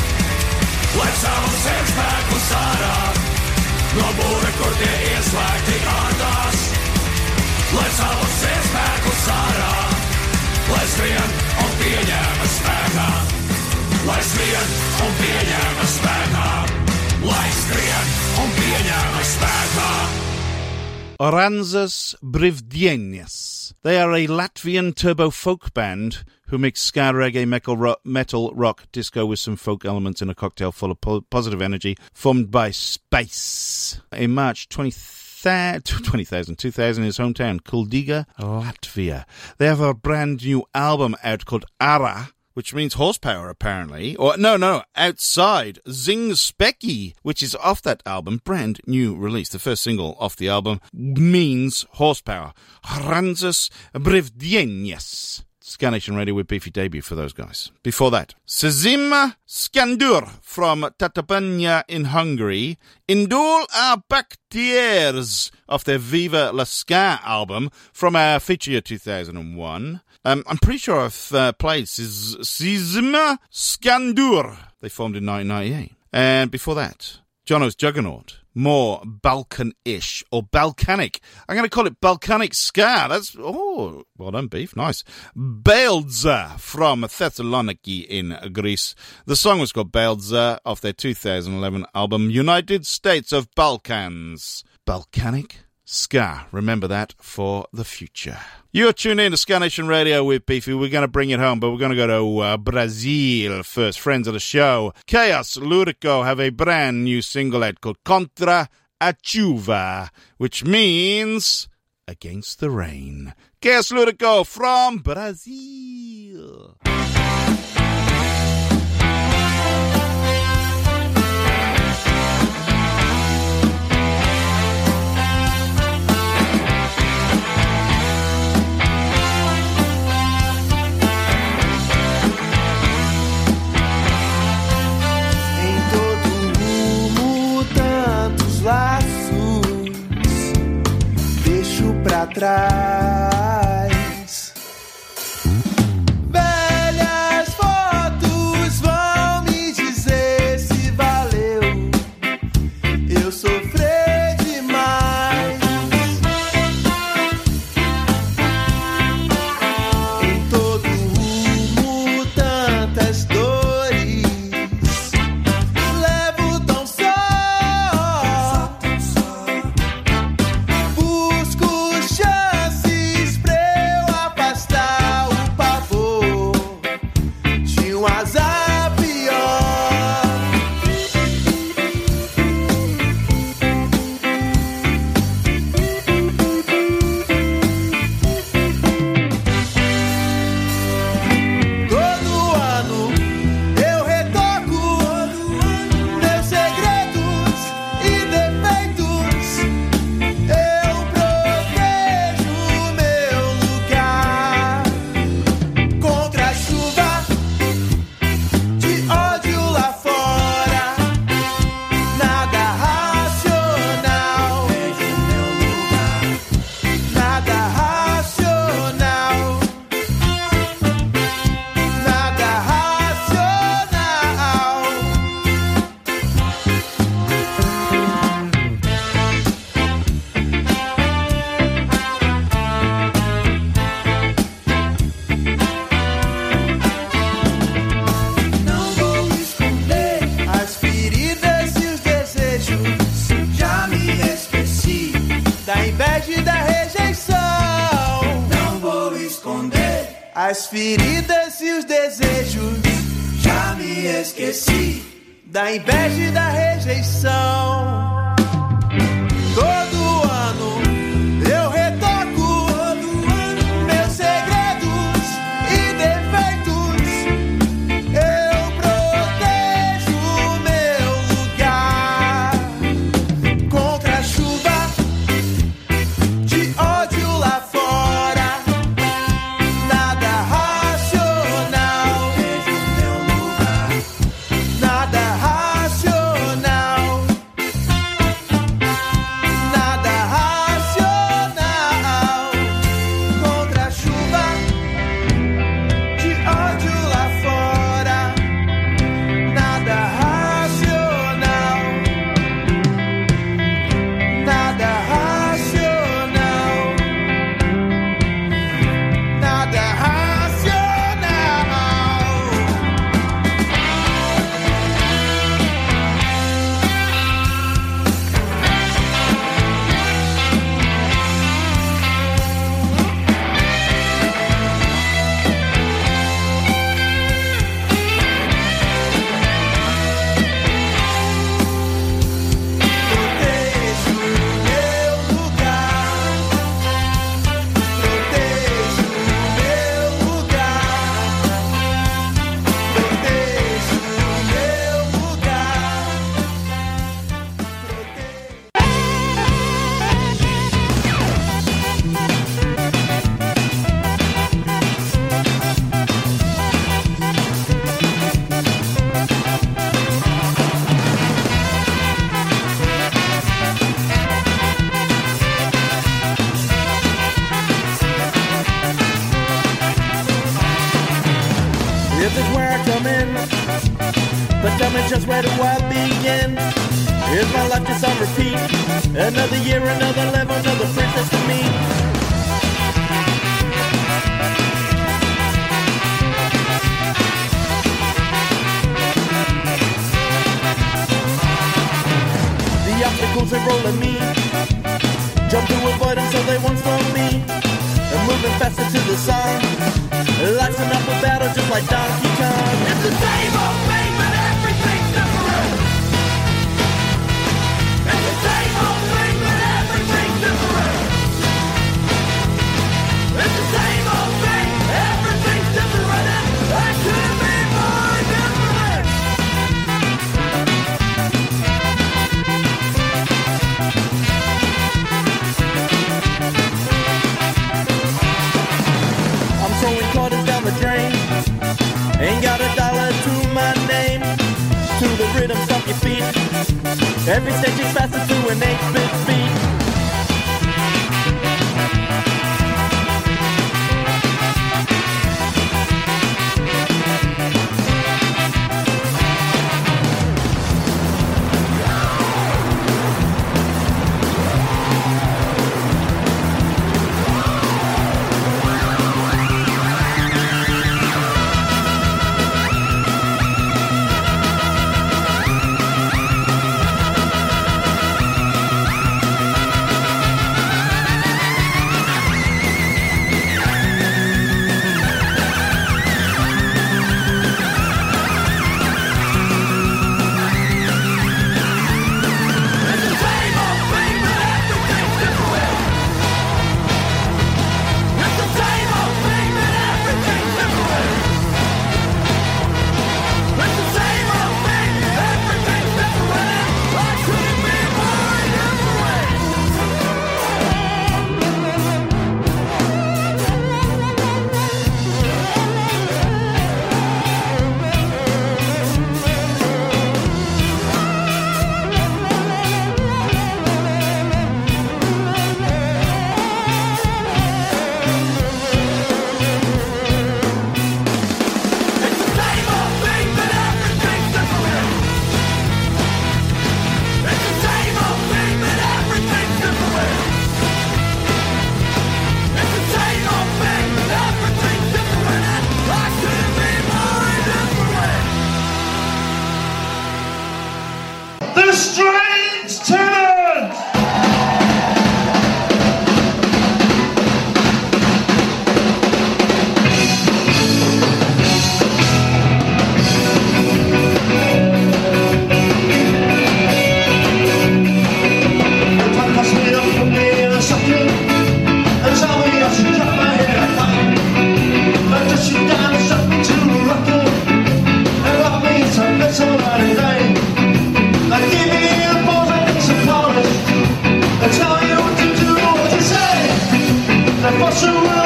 Lai savu sirds spēkus ārā, no būra, kur tie ieslēgti ārdās. Lai savu sirds spēkus ārā, lai skrien un pieņēma spēkā. Lai skrien un pieņēma spēkā. Lai skrien un pieņēma spēkā. Oranzas Brivdienias. They are a Latvian turbo folk band who mix ska, reggae, metal rock, metal, rock, disco with some folk elements in a cocktail full of po- positive energy, formed by Space. In March twenty thousand, two thousand, his hometown, Kuldiga, Latvia. They have a brand new album out called Ara, which means horsepower, apparently. Or, no, no, outside. Zing Specky, which is off that album, brand new release. The first single off the album means horsepower. Oranzas Brivdienias. Ska Nation Radio with Beefy debut for those guys. Before that, Sezim Skandur from Tatabanya in Hungary. Indul a Baktiers off their Viva La Ska album from our feature year two thousand one. Um, I'm pretty sure I've uh, played Sezim Skandur. They formed in nineteen ninety-eight. And before that, Jono's Juggernaut. More Balkan-ish or Balkanic. I'm going to call it Balkanic Ska. That's, oh, well done, Beef. Nice. Beldza from Thessaloniki in Greece. The song was called Beldza off their two thousand eleven album United States of Balkans. Balkanic Ska. Remember that for the future. You're tuned in to Ska Nation Radio with Beefy. We're going to bring it home, but we're going to go to uh, Brazil first. Friends of the show, Chaos Lurico have a brand new single out called Contra a Chuva, which means against the rain. Chaos Lurico from Brazil. Laços trás. Velhas fotos vão me dizer se valeu eu sofrer demais. Em todo rumo tantas dores levo tão só. Busco chances pra eu afastar o pavor de um azar pior. Todo ano eu retoco meus segredos e defeitos. Eu protejo meu lugar contra a chuva de ódio lá fora. Nada racional, nada racional, nada racional. Não vou esconder as feridas e os desejos. Já me esqueci da inveja e da rejeição. Não vou esconder as feridas e os desejos. Já me esqueci da inveja e da rejeição. Todo ano eu retoco meus segredos e defeitos. Eu protejo meu lugar contra a chuva de ódio lá fora. Nada racional, nada racional, nada racional contra a chuva de ódio lá fora. Nada racional, nada racional, nada racional. Protejo meu lugar, protejo meu lugar, protejo meu lugar. This is where I come in, but tell me just where do I begin? Is my life just on repeat? Another year, another level, another princess to meet. The obstacles are rolling me, jump to avoid them so they won't slow me. I'm moving faster to the song, life's an upper battle just like Donkey Kong. It's the same old thing, but everything's different. It's the same old thing, but everything's different. It's the same old thing, everything's different. I couldn't be more different. I'm throwing quarters down the drain. Ain't got a dollar to my name. To the rhythm, stomp your feet. Every stage is faster to an eight-bit beat.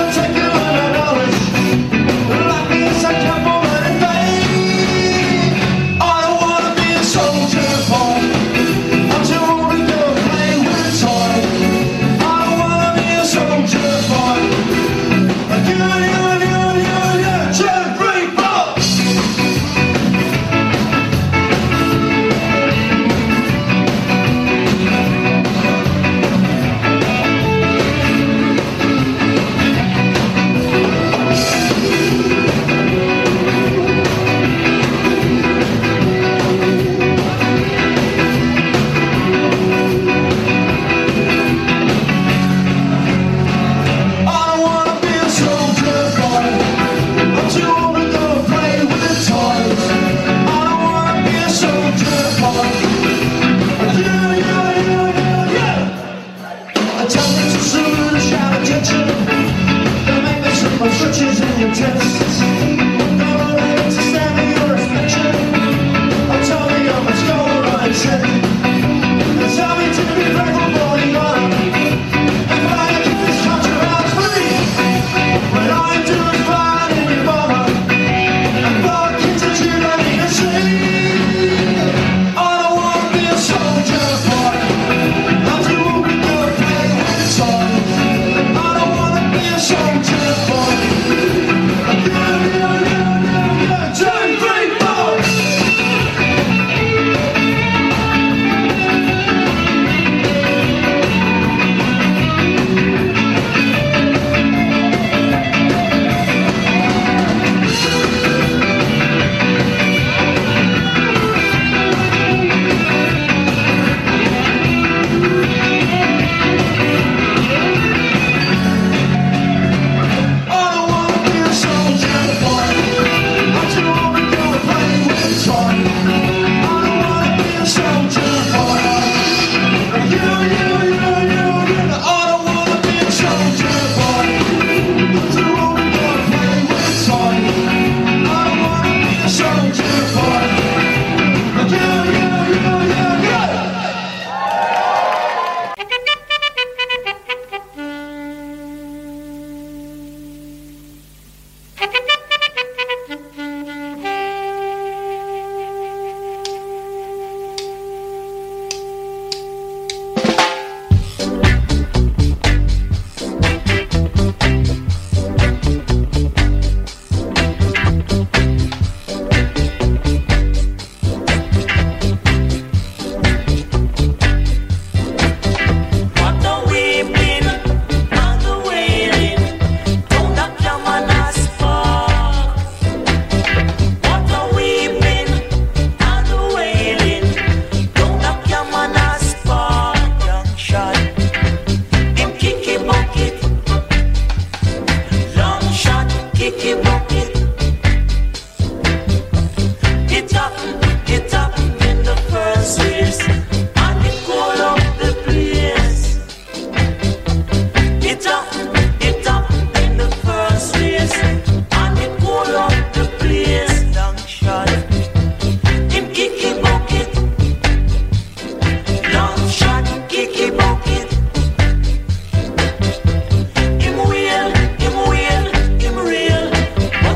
But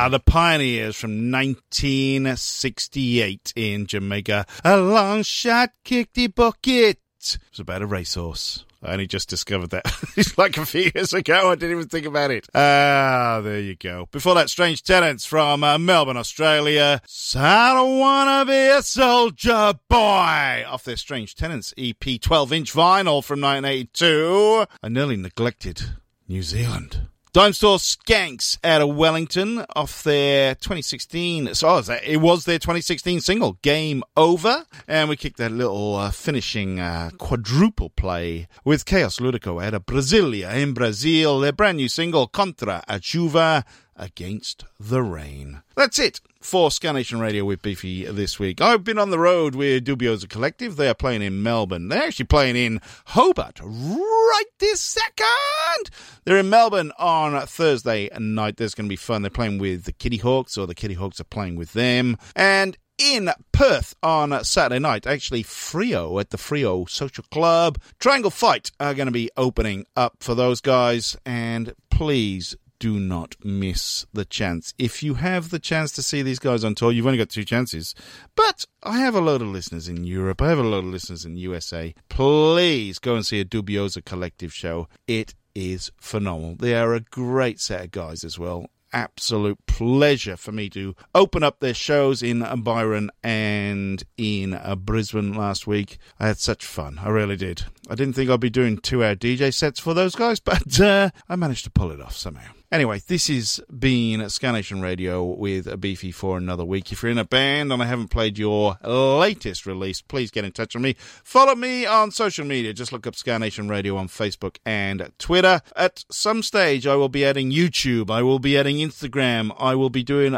Ah, the Pioneers from nineteen sixty-eight in Jamaica. A long shot kicked the bucket. It was about a racehorse. I only just discovered that like a few years ago. I didn't even think about it. Ah, there you go. Before that, Strange Tenants from uh, Melbourne, Australia. So I don't wanna be a soldier boy. Off their Strange Tenants E P twelve-inch vinyl from nineteen eighty-two. I nearly neglected New Zealand. Dime Store Skanks out of Wellington off their twenty sixteen, so it was their twenty sixteen single, Game Over, and we kicked that little uh, finishing uh, quadruple play with Chaos Ludico out of Brasilia in Brazil, their brand new single, Contra a Chuva, Against the Rain. That's it for Ska Nation Radio with Beefy this week. I've been on the road with Dubiosa Collective. They are playing in Melbourne. They're actually playing in Hobart right this second. They're in Melbourne on Thursday night. There's going to be fun. They're playing with the Kitty Hawks, or the Kitty Hawks are playing with them. And in Perth on Saturday night, actually Frio at the Frio Social Club, Triangle Fight are going to be opening up for those guys. And please do not miss the chance. If you have the chance to see these guys on tour, you've only got two chances. But I have a load of listeners in Europe. I have a load of listeners in the U S A. Please go and see a Dubiosa Collective show. It is phenomenal. They are a great set of guys as well. Absolute pleasure for me to open up their shows in Byron and in uh, Brisbane last week. I had such fun. I really did. I didn't think I'd be doing two-hour D J sets for those guys, but uh, I managed to pull it off somehow. Anyway, this has been Ska Nation Radio with a Beefy for another week. If you're in a band and I haven't played your latest release, please get in touch with me. Follow me on social media. Just look up Ska Nation Radio on Facebook and Twitter. At some stage, I will be adding YouTube. I will be adding Instagram. I will be doing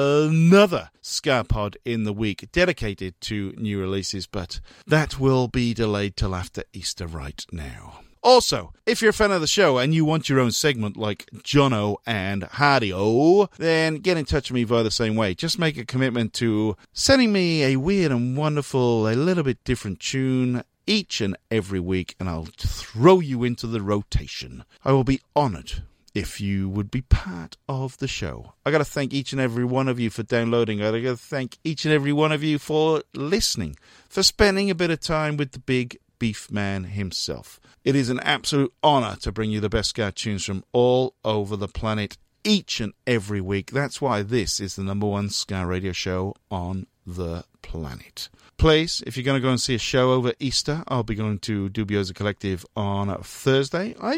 another Ska Pod in the week dedicated to new releases, but that will be delayed till after Easter right now. Also, if you're a fan of the show and you want your own segment like Jono and Hardy-O, then get in touch with me via the same way. Just make a commitment to sending me a weird and wonderful, a little bit different tune each and every week, and I'll throw you into the rotation. I will be honoured if you would be part of the show. I got to thank each and every one of you for downloading. I got to thank each and every one of you for listening, for spending a bit of time with the big Beef Man himself. It is an absolute honour to bring you the best ska tunes from all over the planet each and every week. That's why this is the number one ska radio show on the planet. Please, if you're going to go and see a show over Easter, I'll be going to Dubiosa Collective on Thursday. I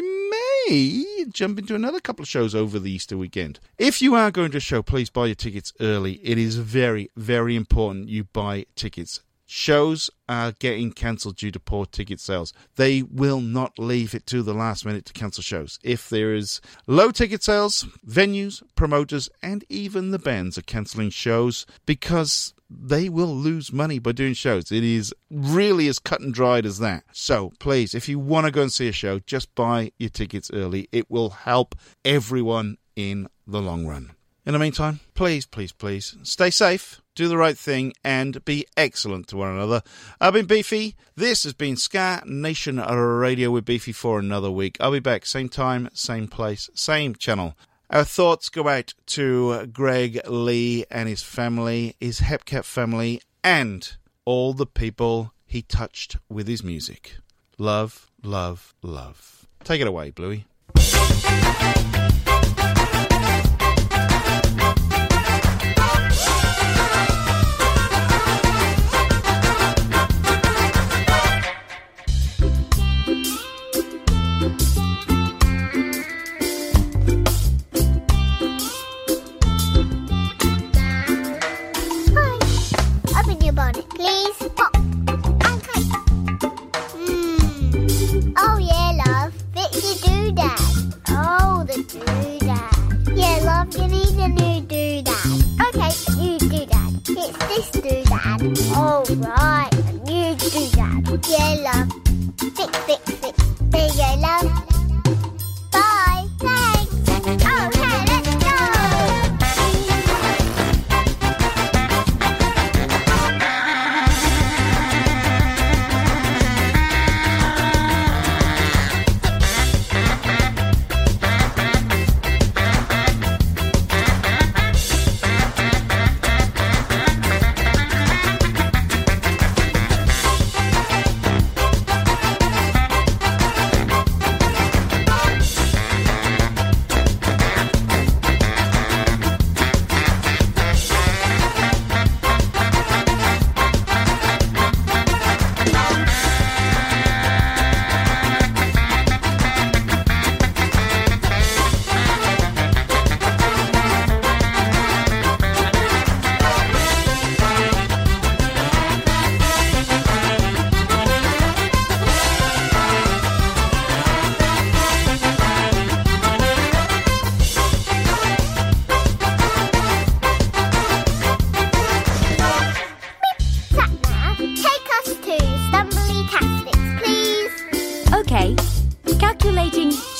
may jump into another couple of shows over the Easter weekend. If you are going to a show, please buy your tickets early. It is very, very important you buy tickets. Shows are getting cancelled due to poor ticket sales. They will not leave it to the last minute to cancel shows. If there is low ticket sales, venues, promoters, and even the bands are cancelling shows because they will lose money by doing shows. It is really as cut and dried as that. So please, if you want to go and see a show, just buy your tickets early. It will help everyone in the long run. In the meantime, please, please, please, stay safe, do the right thing, and be excellent to one another. I've been Beefy. This has been Ska Nation Radio with Beefy for another week. I'll be back same time, same place, same channel. Our thoughts go out to Greg Lee and his family, his Hepcat family, and all the people he touched with his music. Love, love, love. Take it away, Bluey. Please pop and cake. Mmm. Oh yeah, love. Fix your doodad. Oh, the doodad.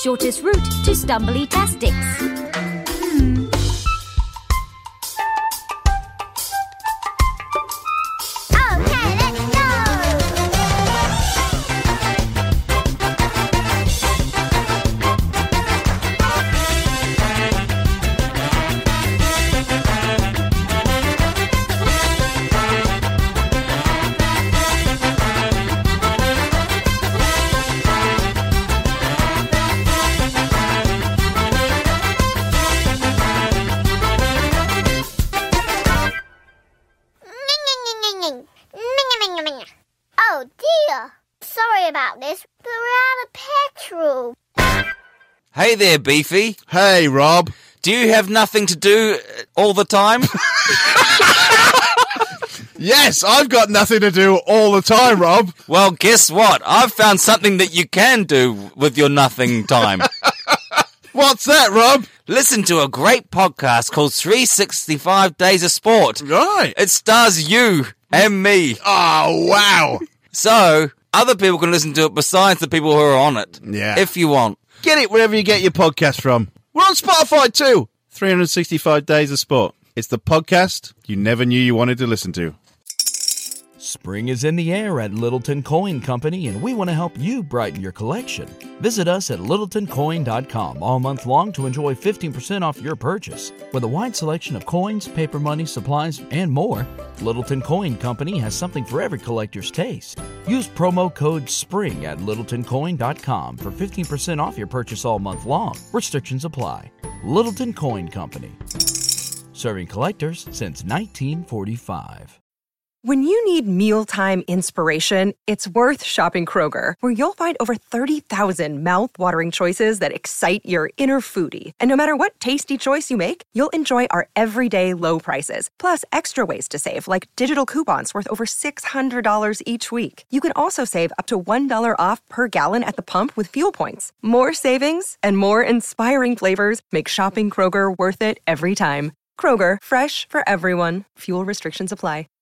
shortest route to Stumbly-tastics. Oh dear. Sorry about this, but we're out of petrol. Hey there, Beefy. Hey, Rob. Do you have nothing to do all the time? Yes, I've got nothing to do all the time, Rob. Well, guess what? I've found something that you can do with your nothing time. What's that, Rob? Listen to a great podcast called three sixty-five Days of Sport. Right. It stars you and me. Oh, wow. So, other people can listen to it besides the people who are on it. Yeah. If you want. Get it wherever you get your podcast from. We're on Spotify too. three sixty-five Days of Sport. It's the podcast you never knew you wanted to listen to. Spring is in the air at Littleton Coin Company, and we want to help you brighten your collection. Visit us at littleton coin dot com all month long to enjoy fifteen percent off your purchase. With a wide selection of coins, paper money, supplies, and more, Littleton Coin Company has something for every collector's taste. Use promo code SPRING at littleton coin dot com for fifteen percent off your purchase all month long. Restrictions apply. Littleton Coin Company. Serving collectors since nineteen forty-five. When you need mealtime inspiration, it's worth shopping Kroger, where you'll find over thirty thousand mouth-watering choices that excite your inner foodie. And no matter what tasty choice you make, you'll enjoy our everyday low prices, plus extra ways to save, like digital coupons worth over six hundred dollars each week. You can also save up to one dollar off per gallon at the pump with fuel points. More savings and more inspiring flavors make shopping Kroger worth it every time. Kroger, fresh for everyone. Fuel restrictions apply.